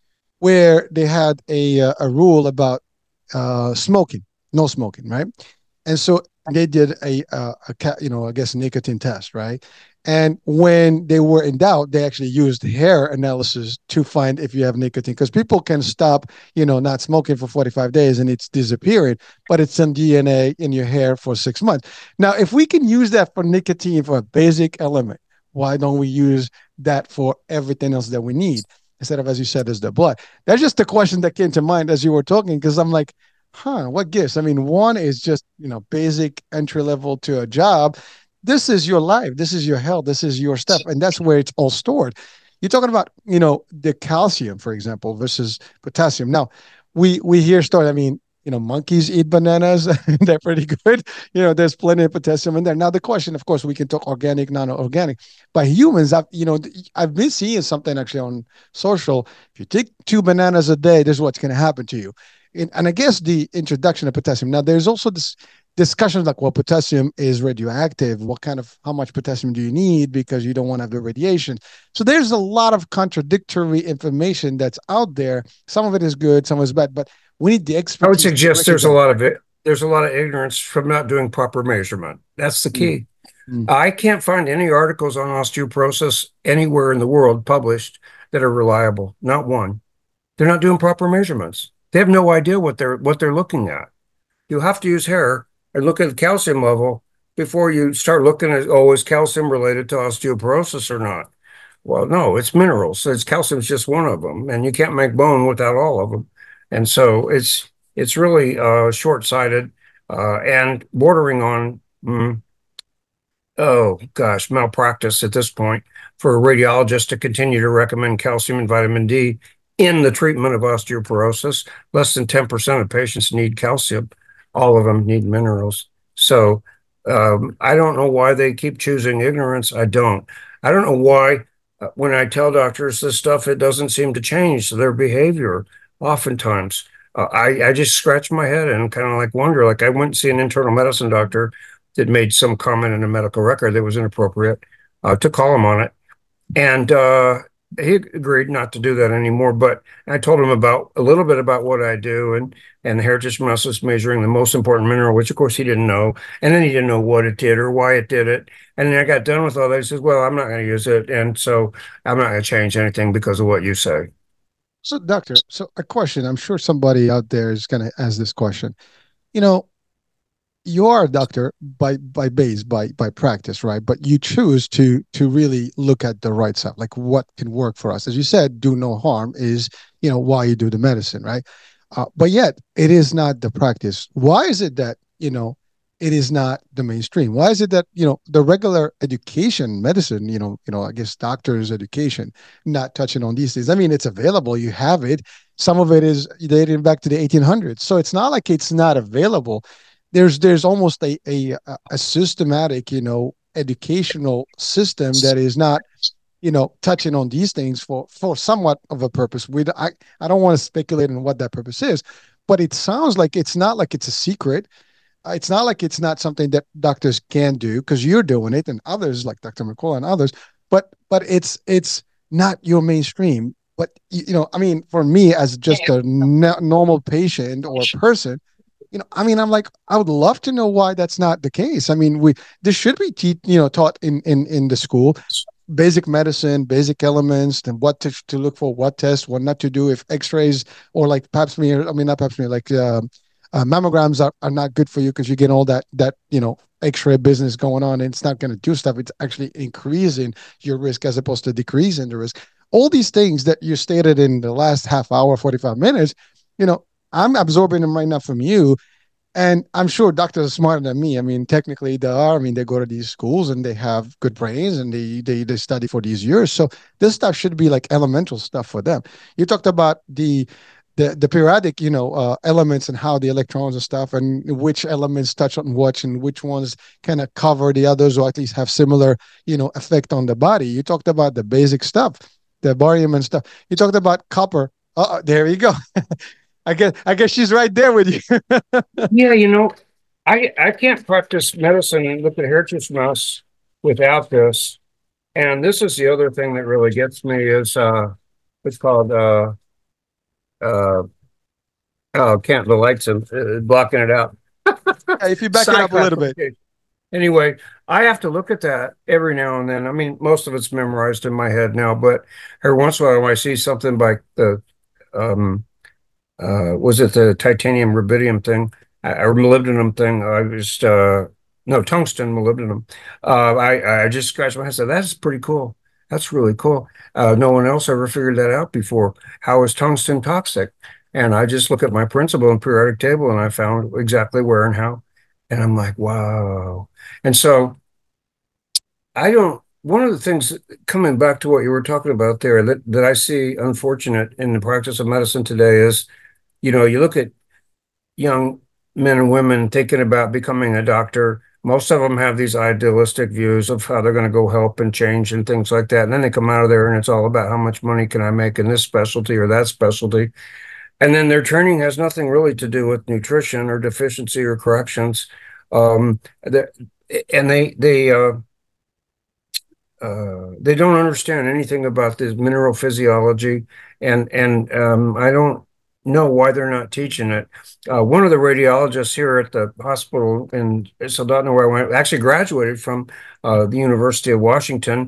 where they had a uh, a rule about uh, smoking, no smoking, right? And so they did a, a, a you know, I guess nicotine test, right? And when they were in doubt, they actually used hair analysis to find if you have nicotine, because people can stop, you know, not smoking for forty-five days and it's disappearing, but it's in D N A in your hair for six months. Now, if we can use that for nicotine for a basic element, why don't we use that for everything else that we need? Instead of, as you said, as the blood. That's just the question that came to mind as you were talking, because I'm like, huh, what gives? I mean, one is just, you know, basic entry level to a job. This is your life. This is your health. This is your stuff. And that's where it's all stored. You're talking about, you know, the calcium, for example, versus potassium. Now, we we hear stories. I mean, you know, monkeys eat bananas. They're pretty good. You know, there's plenty of potassium in there. Now, the question, of course, we can talk organic, non-organic. But humans, I've, you know, I've been seeing something actually on social. If you take two bananas a day, this is what's going to happen to you. And, and I guess the introduction of potassium. Now, there's also this discussions like, well, potassium is radioactive. What kind of, how much potassium do you need because you don't want to have the radiation? So there's a lot of contradictory information that's out there. Some of it is good, some of it is bad, but we need the I would expertise to suggest break it there's a down. lot of it. There's a lot of ignorance from not doing proper measurement. That's the Mm, key. mm. I can't find any articles on osteoporosis anywhere in the world published that are reliable. Not one. They're not doing proper measurements. They have no idea what they're what they're looking at. You have to use hair and look at the calcium level before you start looking at, oh, is calcium related to osteoporosis or not? Well, no, it's minerals. It's calcium's just one of them, and you can't make bone without all of them. And so it's it's really uh, short-sighted uh, and bordering on mm, oh gosh, malpractice at this point for a radiologist to continue to recommend calcium and vitamin D in the treatment of osteoporosis. Less than ten percent of patients need calcium. All of them need minerals. So um, I don't know why they keep choosing ignorance. I don't. I don't know why uh, when I tell doctors this stuff, it doesn't seem to change their behavior oftentimes. Uh, I, I just scratch my head and kind of like wonder, like I went and see an internal medicine doctor that made some comment in a medical record that was inappropriate, uh, to call him on it. And uh, he agreed not to do that anymore. But I told him about a little bit about what I do and and the heritage muscles measuring the most important mineral, which of course he didn't know. And then he didn't know what it did or why it did it. And then I got done with all that. He says, well, I'm not going to use it. And so I'm not going to change anything because of what you say. So, doctor, so a question. I'm sure somebody out there is going to ask this question. You know, you are a doctor by by base by by practice, right? But you choose to to really look at the right stuff, like what can work for us. As you said, do no harm is you know why you do the medicine, right? Uh, but yet it is not the practice. Why is it that you know it is not the mainstream? Why is it that you know the regular education, medicine, you know, you know, I guess doctors' education, not touching on these things? I mean, it's available. You have it. Some of it is dating back to the eighteen hundreds, so it's not like it's not available. There's there's almost a a a systematic, you know, educational system that is not, you know, touching on these things for for somewhat of a purpose. We I I don't want to speculate on what that purpose is, but it sounds like it's not like it's a secret. Uh, It's not like it's not something that doctors can do because you're doing it and others like doctor McCullough and others, but but it's it's not your mainstream. But you know, I mean, for me as just a n- normal patient or person, you know, I mean, I'm like, I would love to know why that's not the case. I mean, we this should be te- you know taught in in in the school, basic medicine, basic elements, and what to, to look for, what tests, what not to do if X-rays or like pap smear. I mean, not pap smear, like uh, uh, mammograms are, are not good for you because you get all that that you know X-ray business going on, and it's not going to do stuff. It's actually increasing your risk as opposed to decreasing the risk. All these things that you stated in the last half hour, forty-five minutes, you know, I'm absorbing them right now from you, and I'm sure doctors are smarter than me. I mean, technically they are. I mean, they go to these schools and they have good brains and they they they study for these years. So this stuff should be like elemental stuff for them. You talked about the the the periodic, you know, uh, elements and how the electrons and stuff and which elements touch on which and which ones kind of cover the others or at least have similar, you know, effect on the body. You talked about the basic stuff, the barium and stuff. You talked about copper. Uh, there you go. I guess I guess she's right there with you. Yeah, you know, I I can't practice medicine and look at hair tooth mouse without this. And this is the other thing that really gets me is uh it's called uh uh oh can't the lights are uh, blocking it out. If you back it Psi up a little bit. classification. Anyway, I have to look at that every now and then. I mean, most of it's memorized in my head now, but every once in a while when I see something like the um uh, was it the titanium rubidium thing or molybdenum thing? I just uh, no tungsten molybdenum. Uh, I I just scratched my head and said that's pretty cool. That's really cool. Uh, no one else ever figured that out before. How is tungsten toxic? And I just look at my principle and periodic table and I found exactly where and how. And I'm like, wow. And so I don't. One of the things coming back to what you were talking about there that, that I see unfortunate in the practice of medicine today is you know, you look at young men and women thinking about becoming a doctor. Most of them have these idealistic views of how they're going to go help and change and things like that. And then they come out of there and it's all about how much money can I make in this specialty or that specialty. And then their training has nothing really to do with nutrition or deficiency or corrections. Um, and they they uh, uh, they don't understand anything about this mineral physiology, and and um, I don't know why they're not teaching it. Uh, one of the radiologists here at the hospital in Soldotna, where I went, actually graduated from uh, the University of Washington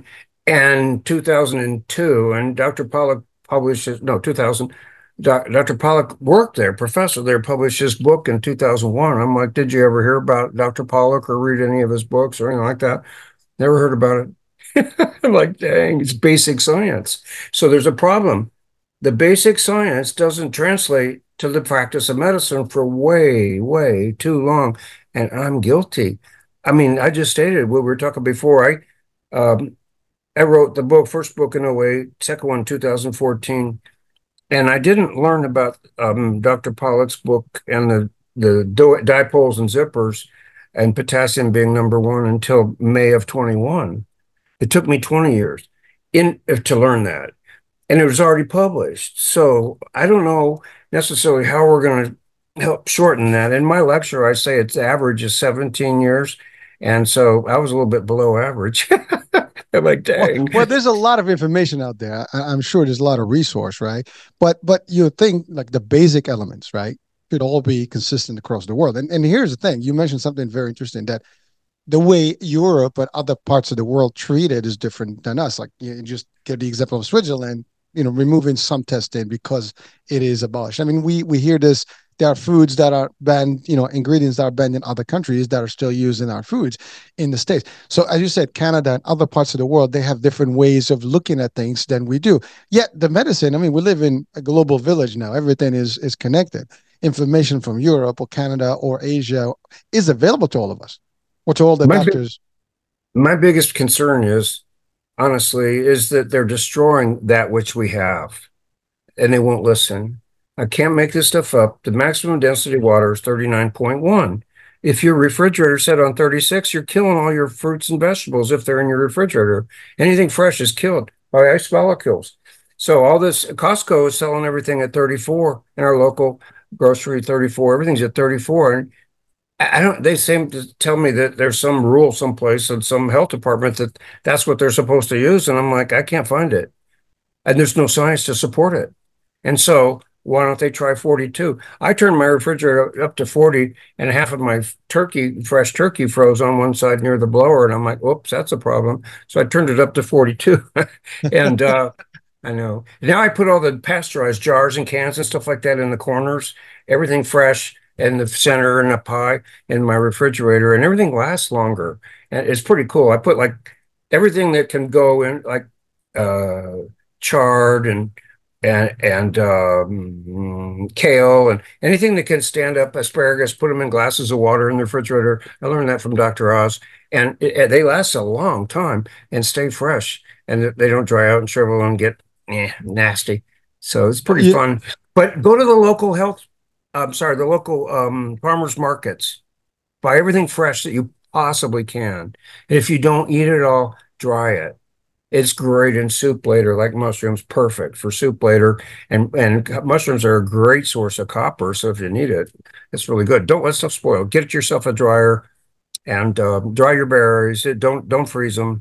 in two thousand two, and Doctor Pollock published his, no, two thousand. Doctor Pollock worked there, professor there, published his book in two thousand one. I'm like, did you ever hear about Doctor Pollock or read any of his books or anything like that? Never heard about it. I'm like, dang, it's basic science. So there's a problem. The basic science doesn't translate to the practice of medicine for way, way too long. And I'm guilty. I mean, I just stated what we were talking before. I um, I wrote the book, first book in oh eight, second one in two thousand fourteen. And I didn't learn about um, Doctor Pollock's book and the, the dipoles and zippers and potassium being number one until May of twenty-one. It took me twenty years in to learn that, and it was already published. So I don't know necessarily how we're going to help shorten that. In my lecture, I say its average is seventeen years, and so I was a little bit below average. I'm like, dang. Well, well, there's a lot of information out there. I, I'm sure there's a lot of resource, right? But but you think like the basic elements, right, should all be consistent across the world. And and here's the thing: you mentioned something very interesting that the way Europe and other parts of the world treat it is different than us. Like you just give the example of Switzerland, you know, removing some testing because it is abolished. I mean, we we hear this. There are foods that are banned, you know, ingredients that are banned in other countries that are still used in our foods in the States. So as you said, Canada and other parts of the world, they have different ways of looking at things than we do. Yet the medicine, I mean, we live in a global village now. Everything is is connected. Information from Europe or Canada or Asia is available to all of us or to all the My, doctors. my biggest concern is, honestly, is that they're destroying that which we have and they won't listen. I can't make this stuff up. The maximum density water is thirty-nine point one. If your refrigerator set on thirty-six, you're killing all your fruits and vegetables if they're in your refrigerator. Anything fresh is killed by ice molecules. So all this, Costco is selling everything at thirty-four, in our local grocery thirty-four. Everything's at thirty-four. And I don't, they seem to tell me that there's some rule someplace in some health department that that's what they're supposed to use. And I'm like, I can't find it. and there's no science to support it. And so why don't they try forty-two? I turned my refrigerator up to forty, and half of my turkey, fresh turkey, froze on one side near the blower. And I'm like, whoops, that's a problem. So I turned it up to forty-two. And uh, I know. Now I put all the pasteurized jars and cans and stuff like that in the corners, everything fresh in the center and up high in my refrigerator, and everything lasts longer. And it's pretty cool. I put like everything that can go in, like uh, chard and and and um, kale and anything that can stand up, asparagus, put them in glasses of water in the refrigerator. I learned that from Doctor Oz, and it, they last a long time and stay fresh, and they don't dry out and shrivel and get eh, nasty. So it's pretty Yeah, fun. But go to the local health, I'm sorry, the local um, farmers markets. Buy everything fresh that you possibly can. And if you don't eat it all, dry it. It's great in soup later, like mushrooms, perfect for soup later. And and mushrooms are a great source of copper. So if you need it, it's really good. Don't let stuff spoil. Get yourself a dryer and um, dry your berries. Don't don't freeze them.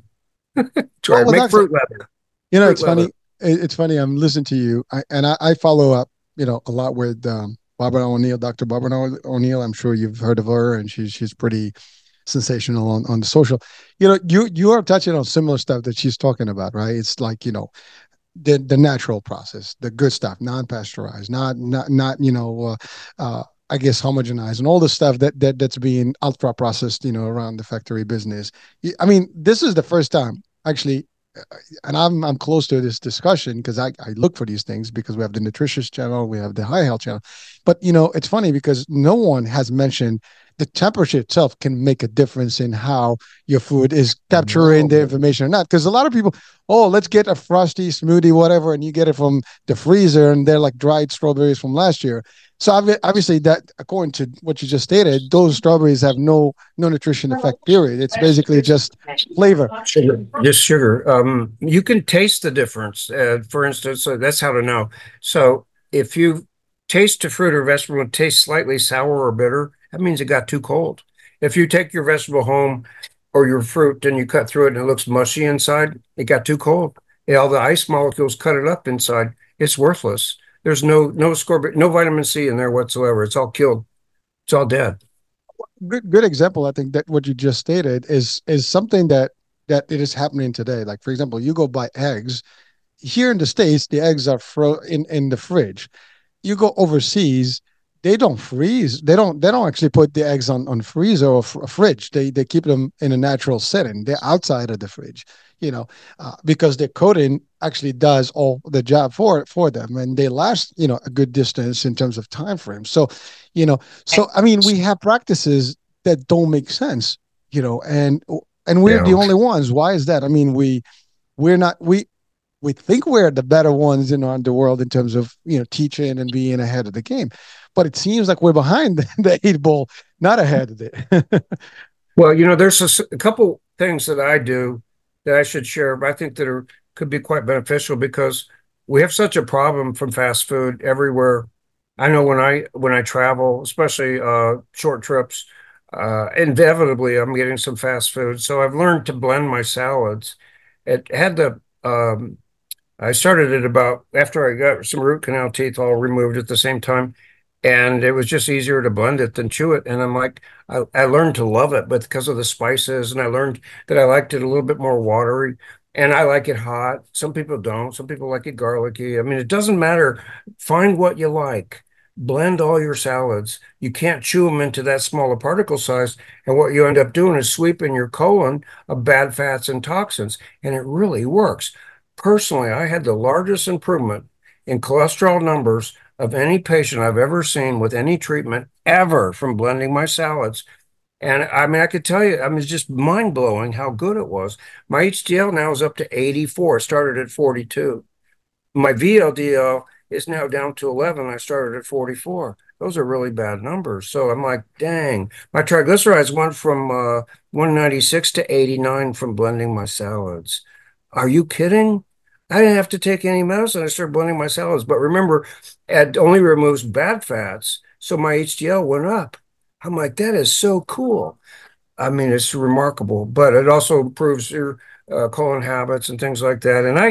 well, Try well, make that's fruit leather. you know, Fruit it's funny. leather. It's funny. I'm listening to you, I, and I, I follow up, you know, a lot with um, Barbara O'Neill, Doctor Barbara O'Neill. I'm sure you've heard of her, and she's she's pretty sensational on, on the social. You know, you you are touching on similar stuff that she's talking about, right? It's like, you know, the the natural process, the good stuff, non-pasteurized, not not not you know, uh, uh, I guess homogenized, and all the stuff that that that's being ultra processed, you know, around the factory business. I mean, this is the first time actually, uh, and I'm I'm close to this discussion because I I look for these things because we have the nutritious channel, we have the high health channel, but you know, it's funny because no one has mentioned the temperature itself can make a difference in how your food is capturing the No. information or not. Because a lot of people, oh, let's get a frosty smoothie, whatever, and you get it from the freezer, and they're like dried strawberries from last year. So obviously, that according to what you just stated, those strawberries have no no nutrition effect. Period. It's basically just flavor. Sugar, just sugar. Um, you can taste the difference. Uh, for instance, so that's how to know. So if you taste a fruit or vegetable and taste slightly sour or bitter, that means it got too cold. If you take your vegetable home or your fruit and you cut through it and it looks mushy inside, it got too cold. And all the ice molecules cut it up inside. It's worthless. There's no no scorb no vitamin C in there whatsoever. It's all killed. It's all dead. Good good example. I think that what you just stated is is something that that it is happening today. Like for example, you go buy eggs here in the states, the eggs are fro in in the fridge. You go overseas, they don't freeze. They don't. They don't actually put the eggs on on freezer or fr- fridge. They they keep them in a natural setting. They're outside of the fridge, you know, uh, because the coating actually does all the job for for them, and they last, you know, a good distance in terms of time frame. So, you know, so I mean, we have practices that don't make sense, you know, and and we're the Yeah. only ones. Why is that? I mean, we we're not we we think we're the better ones in, the world in terms of, you know, teaching and being ahead of the game, but it seems like we're behind the eight ball, not ahead of it. Well, you know, there's a, a couple things that I do that I should share, but I think that are could be quite beneficial because we have such a problem from fast food everywhere. I know when I when I travel, especially uh, short trips, uh, inevitably I'm getting some fast food. So I've learned to blend my salads. It had the um, I started it about after I got some root canal teeth all removed at the same time. And it was just easier to blend it than chew it. And I'm like, I, I learned to love it, but because of the spices, and I learned that I liked it a little bit more watery. And I like it hot. Some people don't. Some people like it garlicky. I mean, it doesn't matter. Find what you like. Blend all your salads. You can't chew them into that smaller particle size. And what you end up doing is sweeping your colon of bad fats and toxins. And it really works. Personally, I had the largest improvement in cholesterol numbers of any patient I've ever seen with any treatment ever from blending my salads. And I mean, I could tell you, I mean, it's just mind blowing how good it was. My H D L now is up to eighty-four. It started at forty-two. My V L D L is now down to eleven. I started at forty-four. Those are really bad numbers. So I'm like, dang. My triglycerides went from uh, one ninety-six to eighty-nine from blending my salads. Are you kidding? I didn't have to take any medicine. I started blending my salads. But remember, it only removes bad fats. So my H D L went up. I'm like, that is so cool. I mean, it's remarkable, but it also improves your uh, colon habits and things like that. And I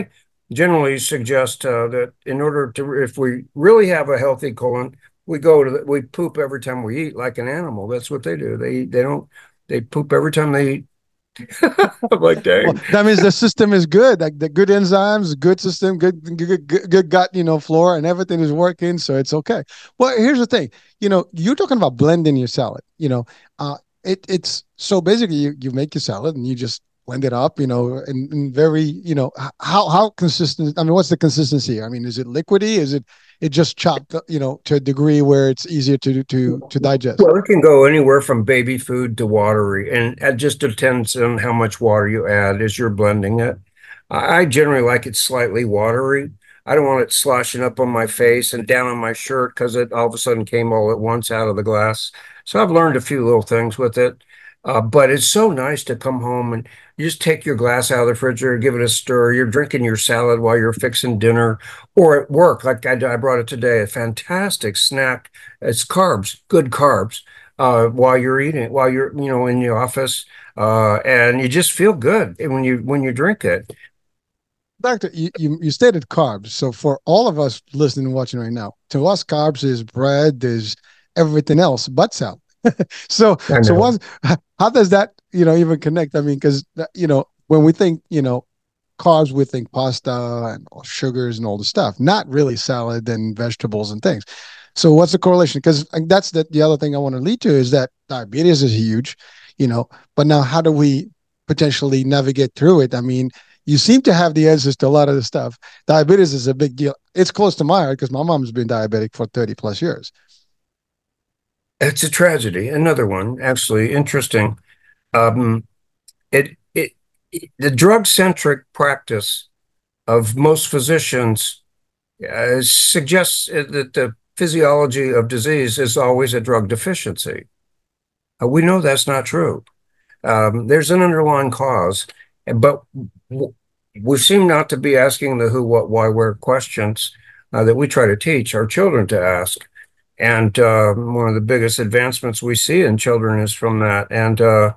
generally suggest uh, that in order to, if we really have a healthy colon, we go to, the, we poop every time we eat like an animal. That's what they do. They they don't, they poop every time they eat. I'm like, Well, dang. that means the system is good, like the good enzymes, good system, good, good, good, good gut, you know, flora, and everything is working, so it's okay. Well, here's the thing, you know, you're talking about blending your salad, you know, uh, it it's so basically you you make your salad and you just blend it up, you know, and, and very, you know, how how consistent? I mean, what's the consistency? I mean, is it liquidy? Is it it just chopped, you know, to a degree where it's easier to to to digest? Well, it can go anywhere from baby food to watery, and it just depends on how much water you add as you're blending it. I generally like it slightly watery. I don't want it sloshing up on my face and down on my shirt because it all of a sudden came all at once out of the glass. So I've learned a few little things with it. Uh, but it's so nice to come home and you just take your glass out of the refrigerator, give it a stir. You're drinking your salad while you're fixing dinner or at work. Like I, I brought it today, a fantastic snack. It's carbs, good carbs, uh, while you're eating, while you're, you know, in the office. Uh, and you just feel good when you when you drink it. Doctor, you, you, you stated carbs. So for all of us listening and watching right now, to us, carbs is bread, is everything else but salad. so I so know. what? How does that you know even connect? I mean, because you know when we think you know carbs, we think pasta and all sugars and all the stuff, not really salad and vegetables and things. So what's the correlation? Because that's the, the other thing I want to lead to is that diabetes is huge, you know, but now how do we potentially navigate through it? I mean, you seem to have the answers to a lot of the stuff. Diabetes is a big deal. It's close to my heart because my mom's been diabetic for thirty plus years. It's a tragedy. Another one, actually interesting. Um, it, it, it the drug-centric practice of most physicians uh, suggests that the physiology of disease is always a drug deficiency. Uh, we know that's not true. Um, there's an underlying cause, but we seem not to be asking the who, what, why, where questions uh, that we try to teach our children to ask. And uh, one of the biggest advancements we see in children is from that. And uh,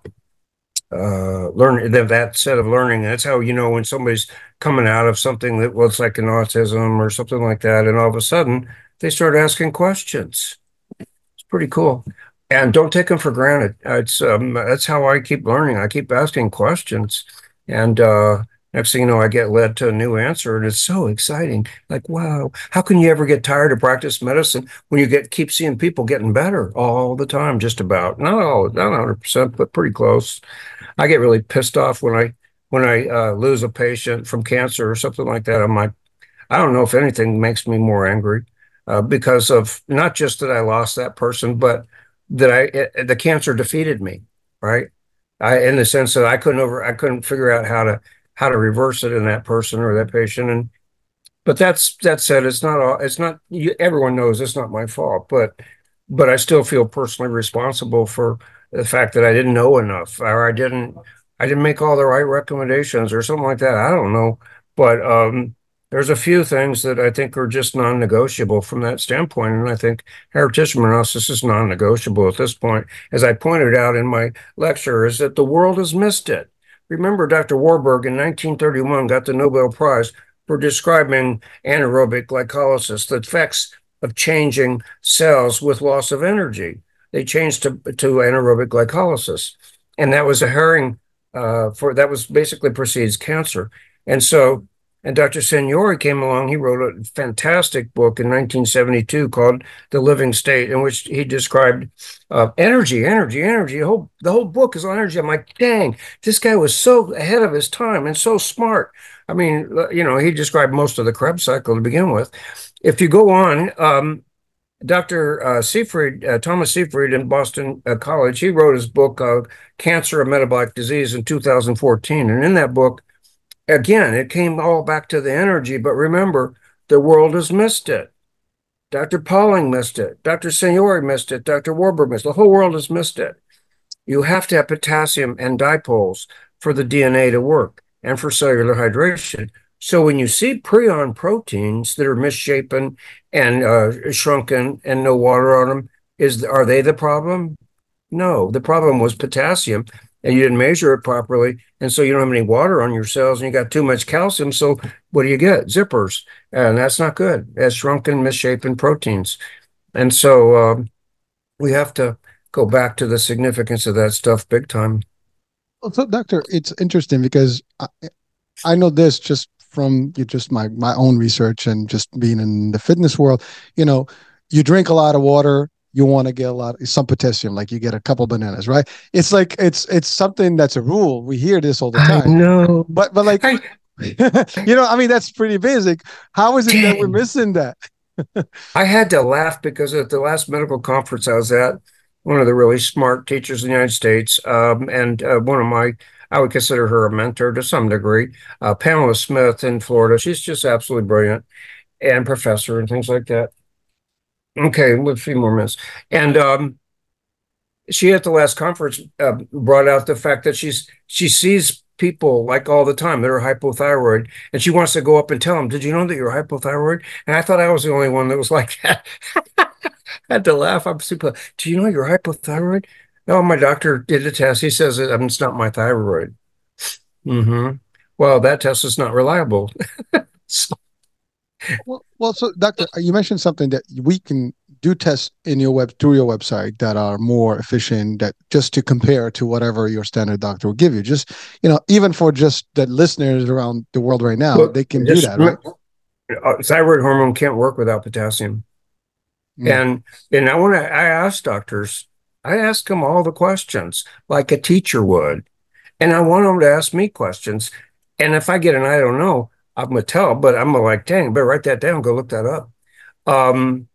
uh, learn that, that set of learning. That's how you know when somebody's coming out of something that was like an autism or something like that, and all of a sudden they start asking questions. It's pretty cool. And don't take them for granted. It's um, that's how I keep learning. I keep asking questions, and uh, next thing you know, I get led to a new answer, and it's so exciting. Like, wow, how can you ever get tired of practice medicine when you get keep seeing people getting better all the time? Just about, not all, not one hundred percent, but pretty close. I get really pissed off when I when I uh, lose a patient from cancer or something like that. I'm like, I don't know if anything makes me more angry uh, because of not just that I lost that person, but that I it, the cancer defeated me, right? I in the sense that I couldn't over I couldn't figure out how to how to reverse it in that person or that patient. And but that's that said, it's not all it's not you, everyone knows it's not my fault, but but I still feel personally responsible for the fact that I didn't know enough or I didn't I didn't make all the right recommendations or something like that. I don't know. But um there's a few things that I think are just non-negotiable from that standpoint. And I think hair tissue analysis is non-negotiable at this point. As I pointed out in my lecture, is that the world has missed it. Remember, Doctor Warburg in nineteen thirty-one got the Nobel Prize for describing anaerobic glycolysis, the effects of changing cells with loss of energy. They changed to, to anaerobic glycolysis. And that was a herring uh, for that was basically precedes cancer. And so, and Doctor Signori came along, he wrote a fantastic book in nineteen seventy-two called The Living State, in which he described uh, energy, energy, energy. The whole, the whole book is on energy. I'm like, dang, this guy was so ahead of his time and so smart. I mean, you know, he described most of the Krebs cycle to begin with. If you go on, um, Doctor Uh, Seyfried, uh, Thomas Seyfried in Boston uh, College, he wrote his book, uh, Cancer and Metabolic Disease in two thousand fourteen. And in that book, again, it came all back to the energy. But remember, the world has missed it. Doctor Pauling missed it. Doctor Signori missed it. Doctor Warburg missed it. The whole world has missed it. You have to have potassium and dipoles for the D N A to work and for cellular hydration. So when you see prion proteins that are misshapen and uh, shrunken and no water on them, is are they the problem? No, the problem was potassium. and you didn't measure it properly, and so you don't have any water on your cells, and you got too much calcium. So what do you get? Zippers, and that's not good. That's shrunken, misshapen proteins, and so um, we have to go back to the significance of that stuff big time. Well, so, doctor, it's interesting because I, I know this just from just my my own research and just being in the fitness world. You know, you drink a lot of water, you want to get a lot some potassium, like you get a couple bananas, right? It's like it's it's something that's a rule. We hear this all the I time, know. but but like I, you know, I mean, that's pretty basic. How is it that we're dang. missing that? I had to laugh because at the last medical conference I was at, one of the really smart teachers in the United States, um, and uh, one of my, I would consider her a mentor to some degree, uh, Pamela Smith in Florida. She's just absolutely brilliant and professor and things like that. Okay, with a few more minutes. And um, she at the last conference uh, brought out the fact that she's she sees people like all the time that are hypothyroid, and she wants to go up and tell them, "Did you know that you're hypothyroid?" And I thought I was the only one that was like that. I had to laugh. I'm super. Do you know you're hypothyroid? No, my doctor did a test. He says it, um, it's not my thyroid. Mm-hmm. Well, that test is not reliable. So, Well, well, so doctor, you mentioned something that we can do tests in your web through your website that are more efficient that just to compare to whatever your standard doctor will give you. Just, you know, even for just the listeners around the world right now, look, they can do just that, right? uh, thyroid hormone can't work without potassium. Mm. And and I want to I ask doctors, I ask them all the questions like a teacher would. And I want them to ask me questions. And if I get an I don't know, I'm gonna tell, but I'm gonna like, dang, better write that down, go look that up. Um,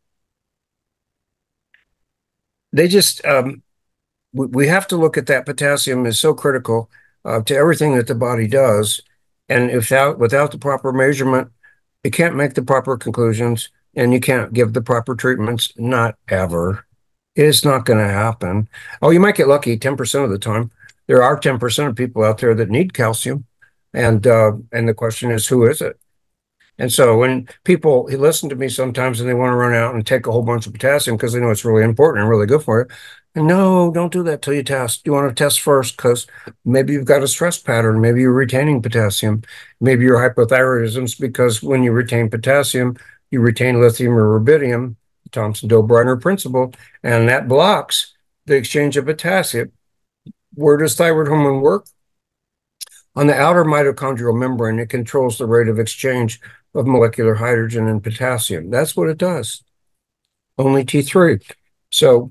they just um we, we have to look at that. Potassium is so critical uh, to everything that the body does. And without without the proper measurement, you can't make the proper conclusions and you can't give the proper treatments, not ever. It's not going to happen. Oh, you might get lucky ten percent of the time. There are ten percent of people out there that need calcium. And uh, and the question is, who is it? And so when people listen to me sometimes and they want to run out and take a whole bunch of potassium because they know it's really important and really good for you, and no, don't do that till you test. You want to test first because maybe you've got a stress pattern. Maybe you're retaining potassium. Maybe your hypothyroidism's because when you retain potassium, you retain lithium or rubidium, the Thomson-Doe-Bryner principle, and that blocks the exchange of potassium. Where does thyroid hormone work? On the outer mitochondrial membrane, it controls the rate of exchange of molecular hydrogen and potassium. That's what it does. Only T three. So,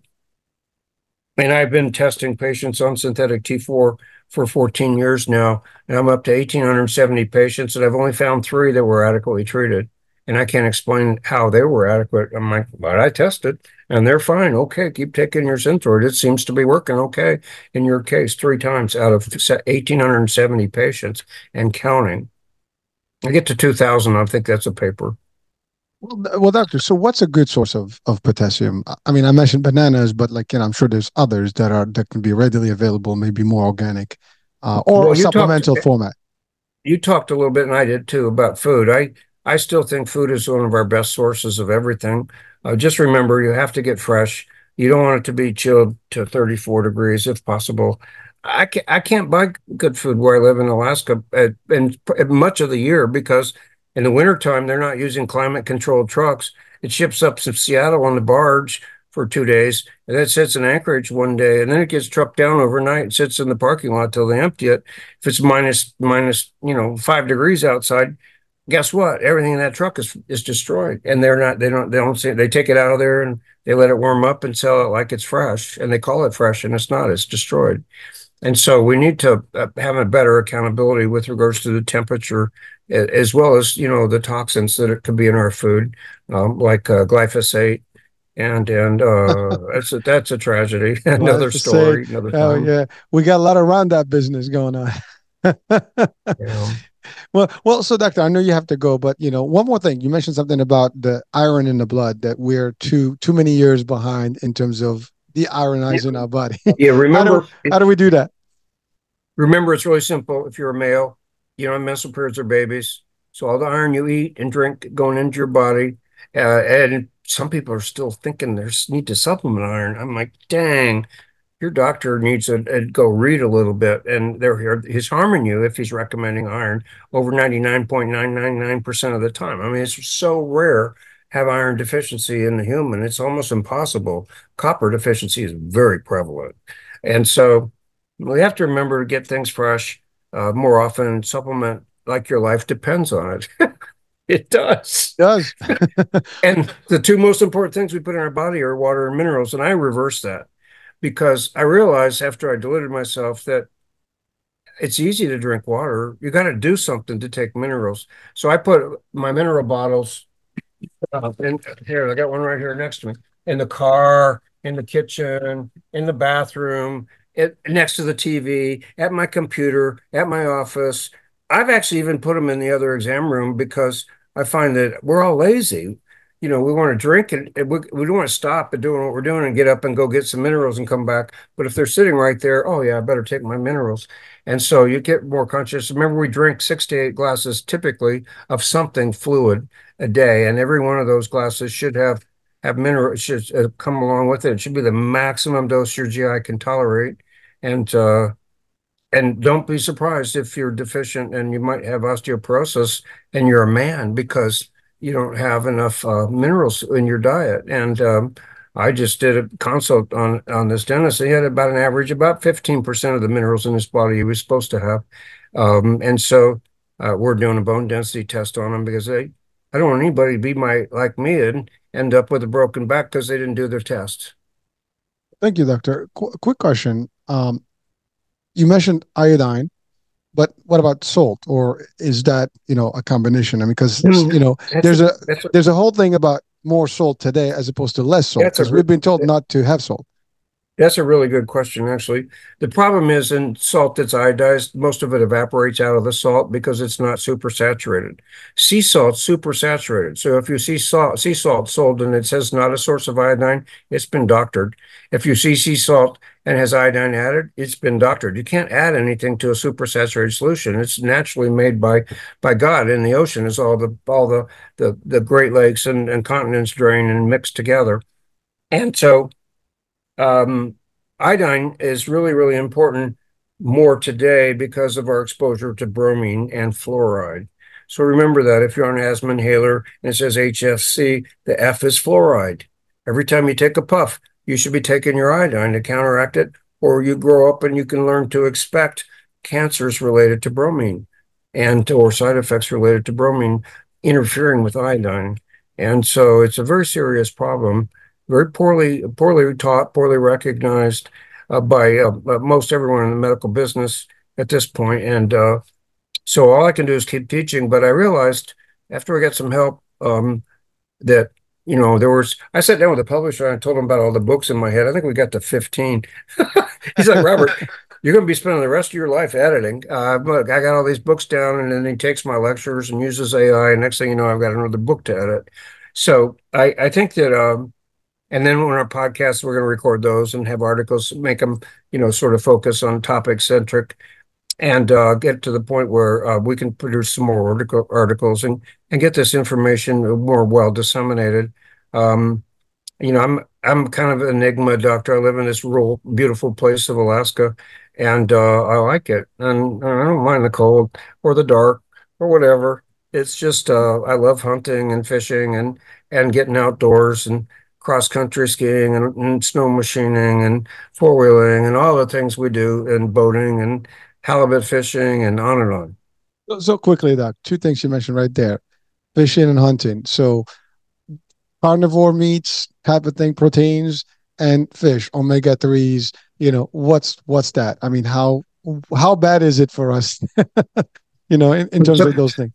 and I've been testing patients on synthetic T four for fourteen years now, and I'm up to one thousand eight hundred seventy patients, and I've only found three that were adequately treated. And I can't explain how they were adequate. I'm like, but I tested and they're fine. Okay, keep taking your Synthroid. It seems to be working okay in your case three times out of one thousand eight hundred seventy patients and counting. I get to two thousand. I think that's a paper. Well, well, doctor, so what's a good source of, of potassium? I mean, I mentioned bananas, but like, you know, I'm sure there's others that are that can be readily available, maybe more organic, uh, or Well, a you talked supplemental format. you talked a little bit, and I did too, about food. I I still think food is one of our best sources of everything. Uh, just remember, you have to get fresh. You don't want it to be chilled to thirty-four degrees if possible. I can't, I can't buy good food where I live in Alaska at, and much of the year because in the wintertime, they're not using climate controlled trucks. It ships up to Seattle on the barge for two days, and then it sits in Anchorage one day, and then it gets trucked down overnight and sits in the parking lot till they empty it. If it's minus minus, you know, five degrees outside, guess what? Everything in that truck is is destroyed, and they're not. They don't. They don't say. They take it out of there and they let it warm up and sell it like it's fresh, and they call it fresh, and it's not. It's destroyed. And so we need to uh, have a better accountability with regards to the temperature, as well as you know the toxins that it could be in our food, um, like uh, glyphosate, and and uh, that's a, that's a tragedy. Well, Another to say, story, another oh time. yeah, we got a lot of Roundup business going on. Yeah. Well, well, so doctor, I know you have to go, but you know, one more thing. You mentioned something about the iron in the blood that we're too too many years behind in terms of de-ironizing our body. Yeah. How do Remember, how do we do that? remember, it's really simple. If you're a male, you know, menstrual periods are babies. So all the iron you eat and drink going into your body, uh, and some people are still thinking they need to supplement iron. I'm like, dang. your doctor needs to uh, go read a little bit, and they're here. He's harming you if he's recommending iron over ninety-nine point nine nine nine percent of the time. I mean, it's so rare have iron deficiency in the human. It's almost impossible. Copper deficiency is very prevalent. And so we have to remember to get things fresh uh, more often, supplement like your life depends on it. It does. It does. And the two most important things we put in our body are water and minerals. And I reverse that because I realized after I deluded myself that it's easy to drink water. You got to do something to take minerals. So I put my mineral bottles uh, in here. I got one right here next to me in the car, in the kitchen, in the bathroom, it, next to the T V, at my computer, at my office. I've actually even put them in the other exam room because I find that we're all lazy. You know, we want to drink and, and we, we don't want to stop at doing what we're doing and get up and go get some minerals and come back. But if they're sitting right there, oh yeah, I better take my minerals. And so you get more conscious. Remember, we drink six to eight glasses typically of something fluid a day, and every one of those glasses should have have mineral should uh, come along with it. It should be the maximum dose your G I can tolerate, and uh, and don't be surprised if you're deficient and you might have osteoporosis and you're a man because you don't have enough uh, minerals in your diet. And um, I just did a consult on on this dentist. He had about an average about fifteen percent of the minerals in his body he was supposed to have, um, and so uh, we're doing a bone density test on him because they I don't want anybody to be my like me and end up with a broken back because they didn't do their test. Thank you, doctor. Qu- quick question. Um, you mentioned iodine, but what about salt, or is that, you know, a combination? I mean, because you know, That's there's a, a that's a, there's a whole thing about more salt today as opposed to less salt that's a because we've been told not to have salt. That's a really good question, actually. The problem is in salt that's iodized, most of it evaporates out of the salt because it's not supersaturated. Sea salt's supersaturated. So if you see salt, sea salt sold and it says not a source of iodine, it's been doctored. If you see sea salt and has iodine added, it's been doctored. You can't add anything to a supersaturated solution. It's naturally made by by God in the ocean as all the all the the, the Great Lakes and, and continents drain and mix together. And so um, iodine is really, really important more today because of our exposure to bromine and fluoride. So remember that if you're on an asthma inhaler and it says H F C, the F is fluoride. Every time you take a puff, you should be taking your iodine to counteract it, or you grow up and you can learn to expect cancers related to bromine and or side effects related to bromine interfering with iodine. And so it's a very serious problem, very poorly poorly taught, poorly recognized uh, by uh, most everyone in the medical business at this point. And uh, so all I can do is keep teaching. But I realized after I got some help um, that, you know, there was, I sat down with the publisher and I told him about all the books in my head. I think we got to fifteen. He's like, Robert, you're going to be spending the rest of your life editing. Uh, look, I got all these books down, and then he takes my lectures and uses A I. And next thing you know, I've got another book to edit. So I, I think that, um, and then when our podcasts, we're going to record those and have articles, make them, you know, sort of focus on topic centric and uh, get to the point where uh, we can produce some more article, articles and, and get this information more well disseminated. Um, you know, I'm I'm kind of an enigma doctor. I live in this rural, beautiful place of Alaska, and uh, I like it. And I don't mind the cold or the dark or whatever. It's just uh, I love hunting and fishing and and getting outdoors and cross country skiing and, and snow machining and four wheeling and all the things we do and boating and halibut fishing and on and on. So, so quickly, Doc, two things you mentioned right there: fishing and hunting. So carnivore meats type of thing, proteins and fish, omega threes. You know, what's what's that? I mean, how how bad is it for us? you know, in, in terms So of those things.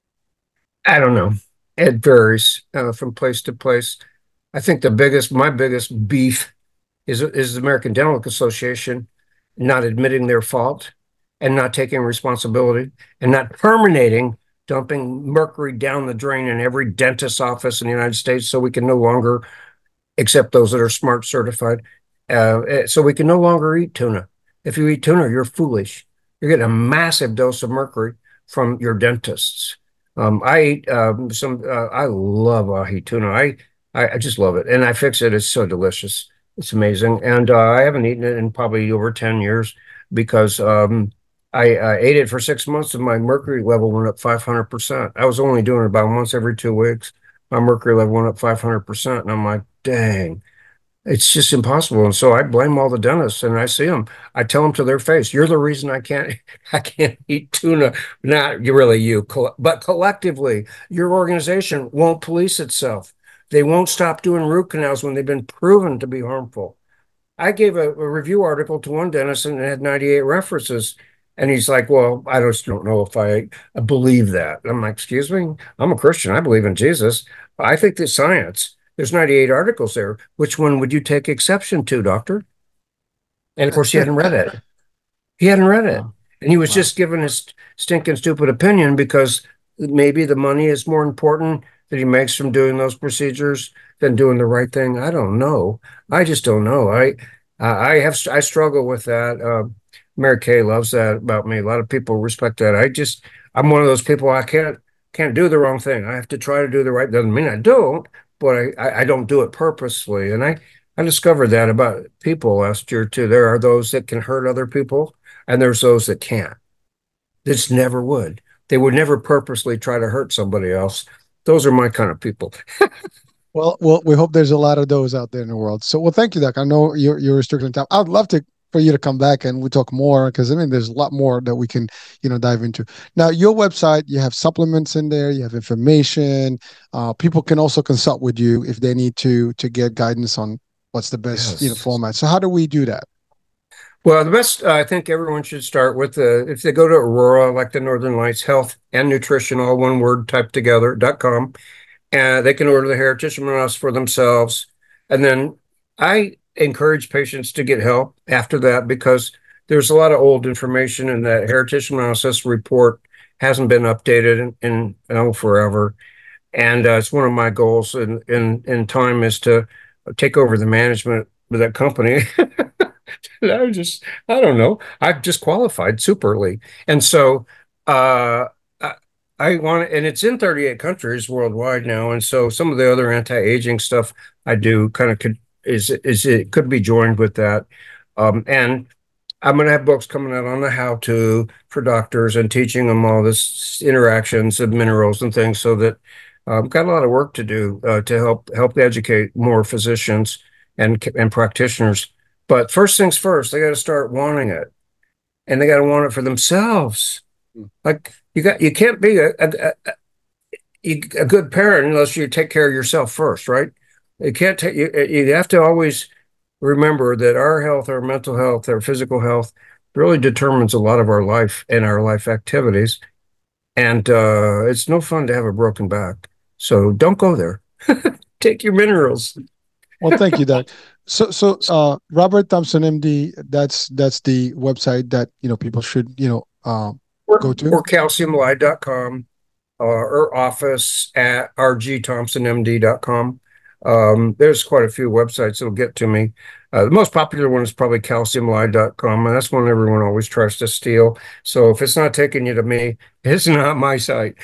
I don't know. It varies uh, from place to place. I think the biggest, my biggest beef is is the American Dental Association not admitting their fault and not taking responsibility and not terminating dumping mercury down the drain in every dentist's office in the United States so we can no longer accept those that are smart certified. Uh, eh, so we can no longer eat tuna. If you eat tuna, you're foolish. You're getting a massive dose of mercury from your dentists. Um, I eat um, some, uh, I love ahi tuna. I, I, I just love it. And I fix it. It's so delicious. It's amazing. And uh, I haven't eaten it in probably over ten years because um, I, I ate it for six months and my mercury level went up five hundred percent. I was only doing it about once every two weeks. My mercury level went up five hundred percent. And I'm like, dang, it's just impossible. And so I blame all the dentists and I see them. I tell them to their face, you're the reason I can't I can't eat tuna. Not really you, but collectively, your organization won't police itself. They won't stop doing root canals when they've been proven to be harmful. I gave a, a review article to one dentist and it had ninety-eight references. And he's like, well, I just don't know if I believe that. And I'm like, excuse me, I'm a Christian. I believe in Jesus. I think that science, there's ninety-eight articles there. Which one would you take exception to, doctor? And of course, he hadn't read it. He hadn't read it. Wow. And he was Wow. just giving his stinking stupid opinion because maybe the money is more important that he makes from doing those procedures than doing the right thing. I don't know. I just don't know. I I have I struggle with that. Uh, Mary Kay loves that about me. A lot of people respect that. I just I'm one of those people I can't can't do the wrong thing. I have to try to do the right. Doesn't mean I don't, but I I, I don't do it purposefully. And I I discovered that about people last year too. There are those that can hurt other people and there's those that can't. This never would. They would never purposely try to hurt somebody else. Those are my kind of people. Well, well, we hope there's a lot of those out there in the world. So, well, thank you, Doc. I know you're you're restricted in time. I'd love to for you to come back and we talk more because I mean, there's a lot more that we can, you know, dive into. Now, your website, you have supplements in there, you have information. Uh, people can also consult with you if they need to to get guidance on what's the best, you know, Yes. format. So, how do we do that? Well, the best, uh, I think everyone should start with the, if they go to Aurora, like the Northern Lights, health and nutrition, all one word typed together, dot com, and they can order the Heritage Mouse for themselves. And then I encourage patients to get help after that because there's a lot of old information and that Heritage Analysis report hasn't been updated in, in oh, forever. And uh, it's one of my goals in, in, in time is to take over the management of that company. I just, I don't know. I've just qualified superly. And so uh, I, I want to, and it's in thirty-eight countries worldwide now. And so some of the other anti-aging stuff I do kind of could, is, is it could be joined with that. Um, and I'm going to have books coming out on the how to for doctors and teaching them all this interactions of minerals and things so that I've um, got a lot of work to do uh, to help help educate more physicians and and practitioners. But first things first, they got to start wanting it, and they got to want it for themselves. Like you got, you can't be a, a, a, a good parent unless you take care of yourself first, right? You can't take you. You have to always remember that our health, our mental health, our physical health really determines a lot of our life and our life activities. And uh, it's no fun to have a broken back. So don't go there. Take your minerals. Well, thank you, Doc. So, so uh, Robert Thompson, M D. That's that's the website that you know people should you know uh, go Or, to. or calcium lye dot com uh, or office at r g thompson m d dot com. Um, there's quite a few websites that'll get to me. Uh, the most popular one is probably calcium lye dot com, and that's one everyone always tries to steal. So if it's not taking you to me, it's not my site.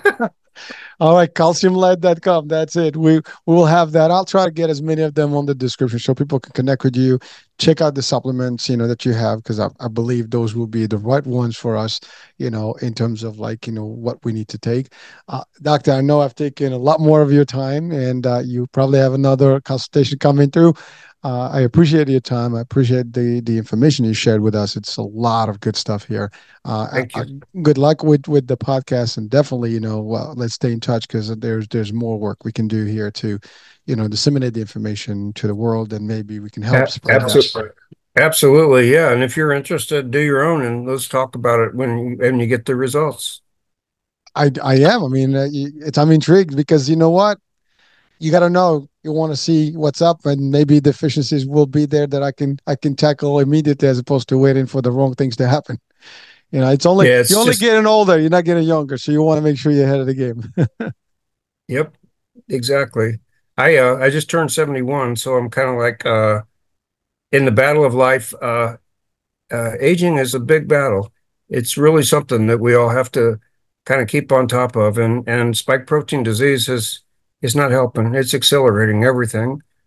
All right, calcium led dot com. That's it. We we will have that. I'll try to get as many of them on the description so people can connect with you. Check out the supplements, you know, that you have because I, I believe those will be the right ones for us, you know, in terms of like, you know, what we need to take. Uh, doctor, I know I've taken a lot more of your time and uh, you probably have another consultation coming through. Uh, I appreciate your time. I appreciate the the information you shared with us. It's a lot of good stuff here. Uh, Thank I, I, you. good luck with with the podcast, and definitely, you know, well, let's stay in touch because there's there's more work we can do here to, you know, disseminate the information to the world, and maybe we can help A- spread that. Absolutely. Absolutely. Yeah. And if you're interested, do your own and let's talk about it when you, when you get the results. I I am. I mean, uh, it's I'm intrigued because you know what, you got to know you want to see what's up, and maybe deficiencies will be there that I can I can tackle immediately as opposed to waiting for the wrong things to happen. You know, it's only Yeah. you're It's only just, getting older. You're not getting younger, so you want to make sure you're ahead of the game. yep, exactly. I, uh, I just turned seventy-one, so I'm kind of like, uh, in the battle of life. Uh, uh, aging is a big battle. It's really something that we all have to kind of keep on top of. And and spike protein disease is is not helping. It's accelerating everything.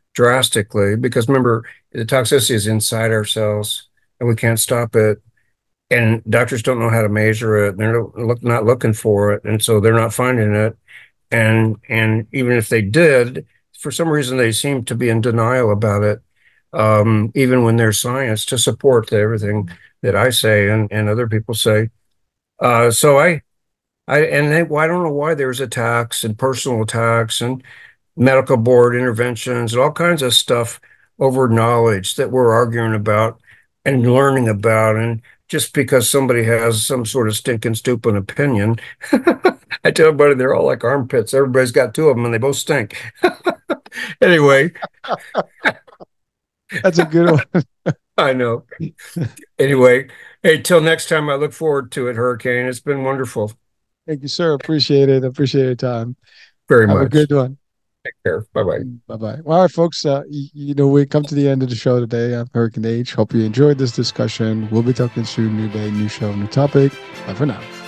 drastically because remember, the toxicity is inside our cells and we can't stop it. And doctors don't know how to measure it. They're look, not looking for it. And so they're not finding it. And and even if they did, for some reason they seem to be in denial about it, um, even when there's science to support everything that I say and, and other people say. Uh, so I I and they, well, I don't know why there's attacks and personal attacks and medical board interventions and all kinds of stuff over knowledge that we're arguing about and learning about. And just because somebody has some sort of stinking stupid opinion, I tell everybody they're all like armpits. Everybody's got two of them and they both stink. Anyway, That's a good one. I know. Anyway, hey, till next time, I look forward to it, Hurricane. It's been wonderful. Thank you, sir. Appreciate it. Appreciate your time. Very Have a much. good one. Take care. Bye bye. Bye bye. All right, folks. Uh, you, you know, we come to the end of the show today. I'm Hurricane H. Hope you enjoyed this discussion. We'll be talking soon. New day, new show, new topic. Bye for now.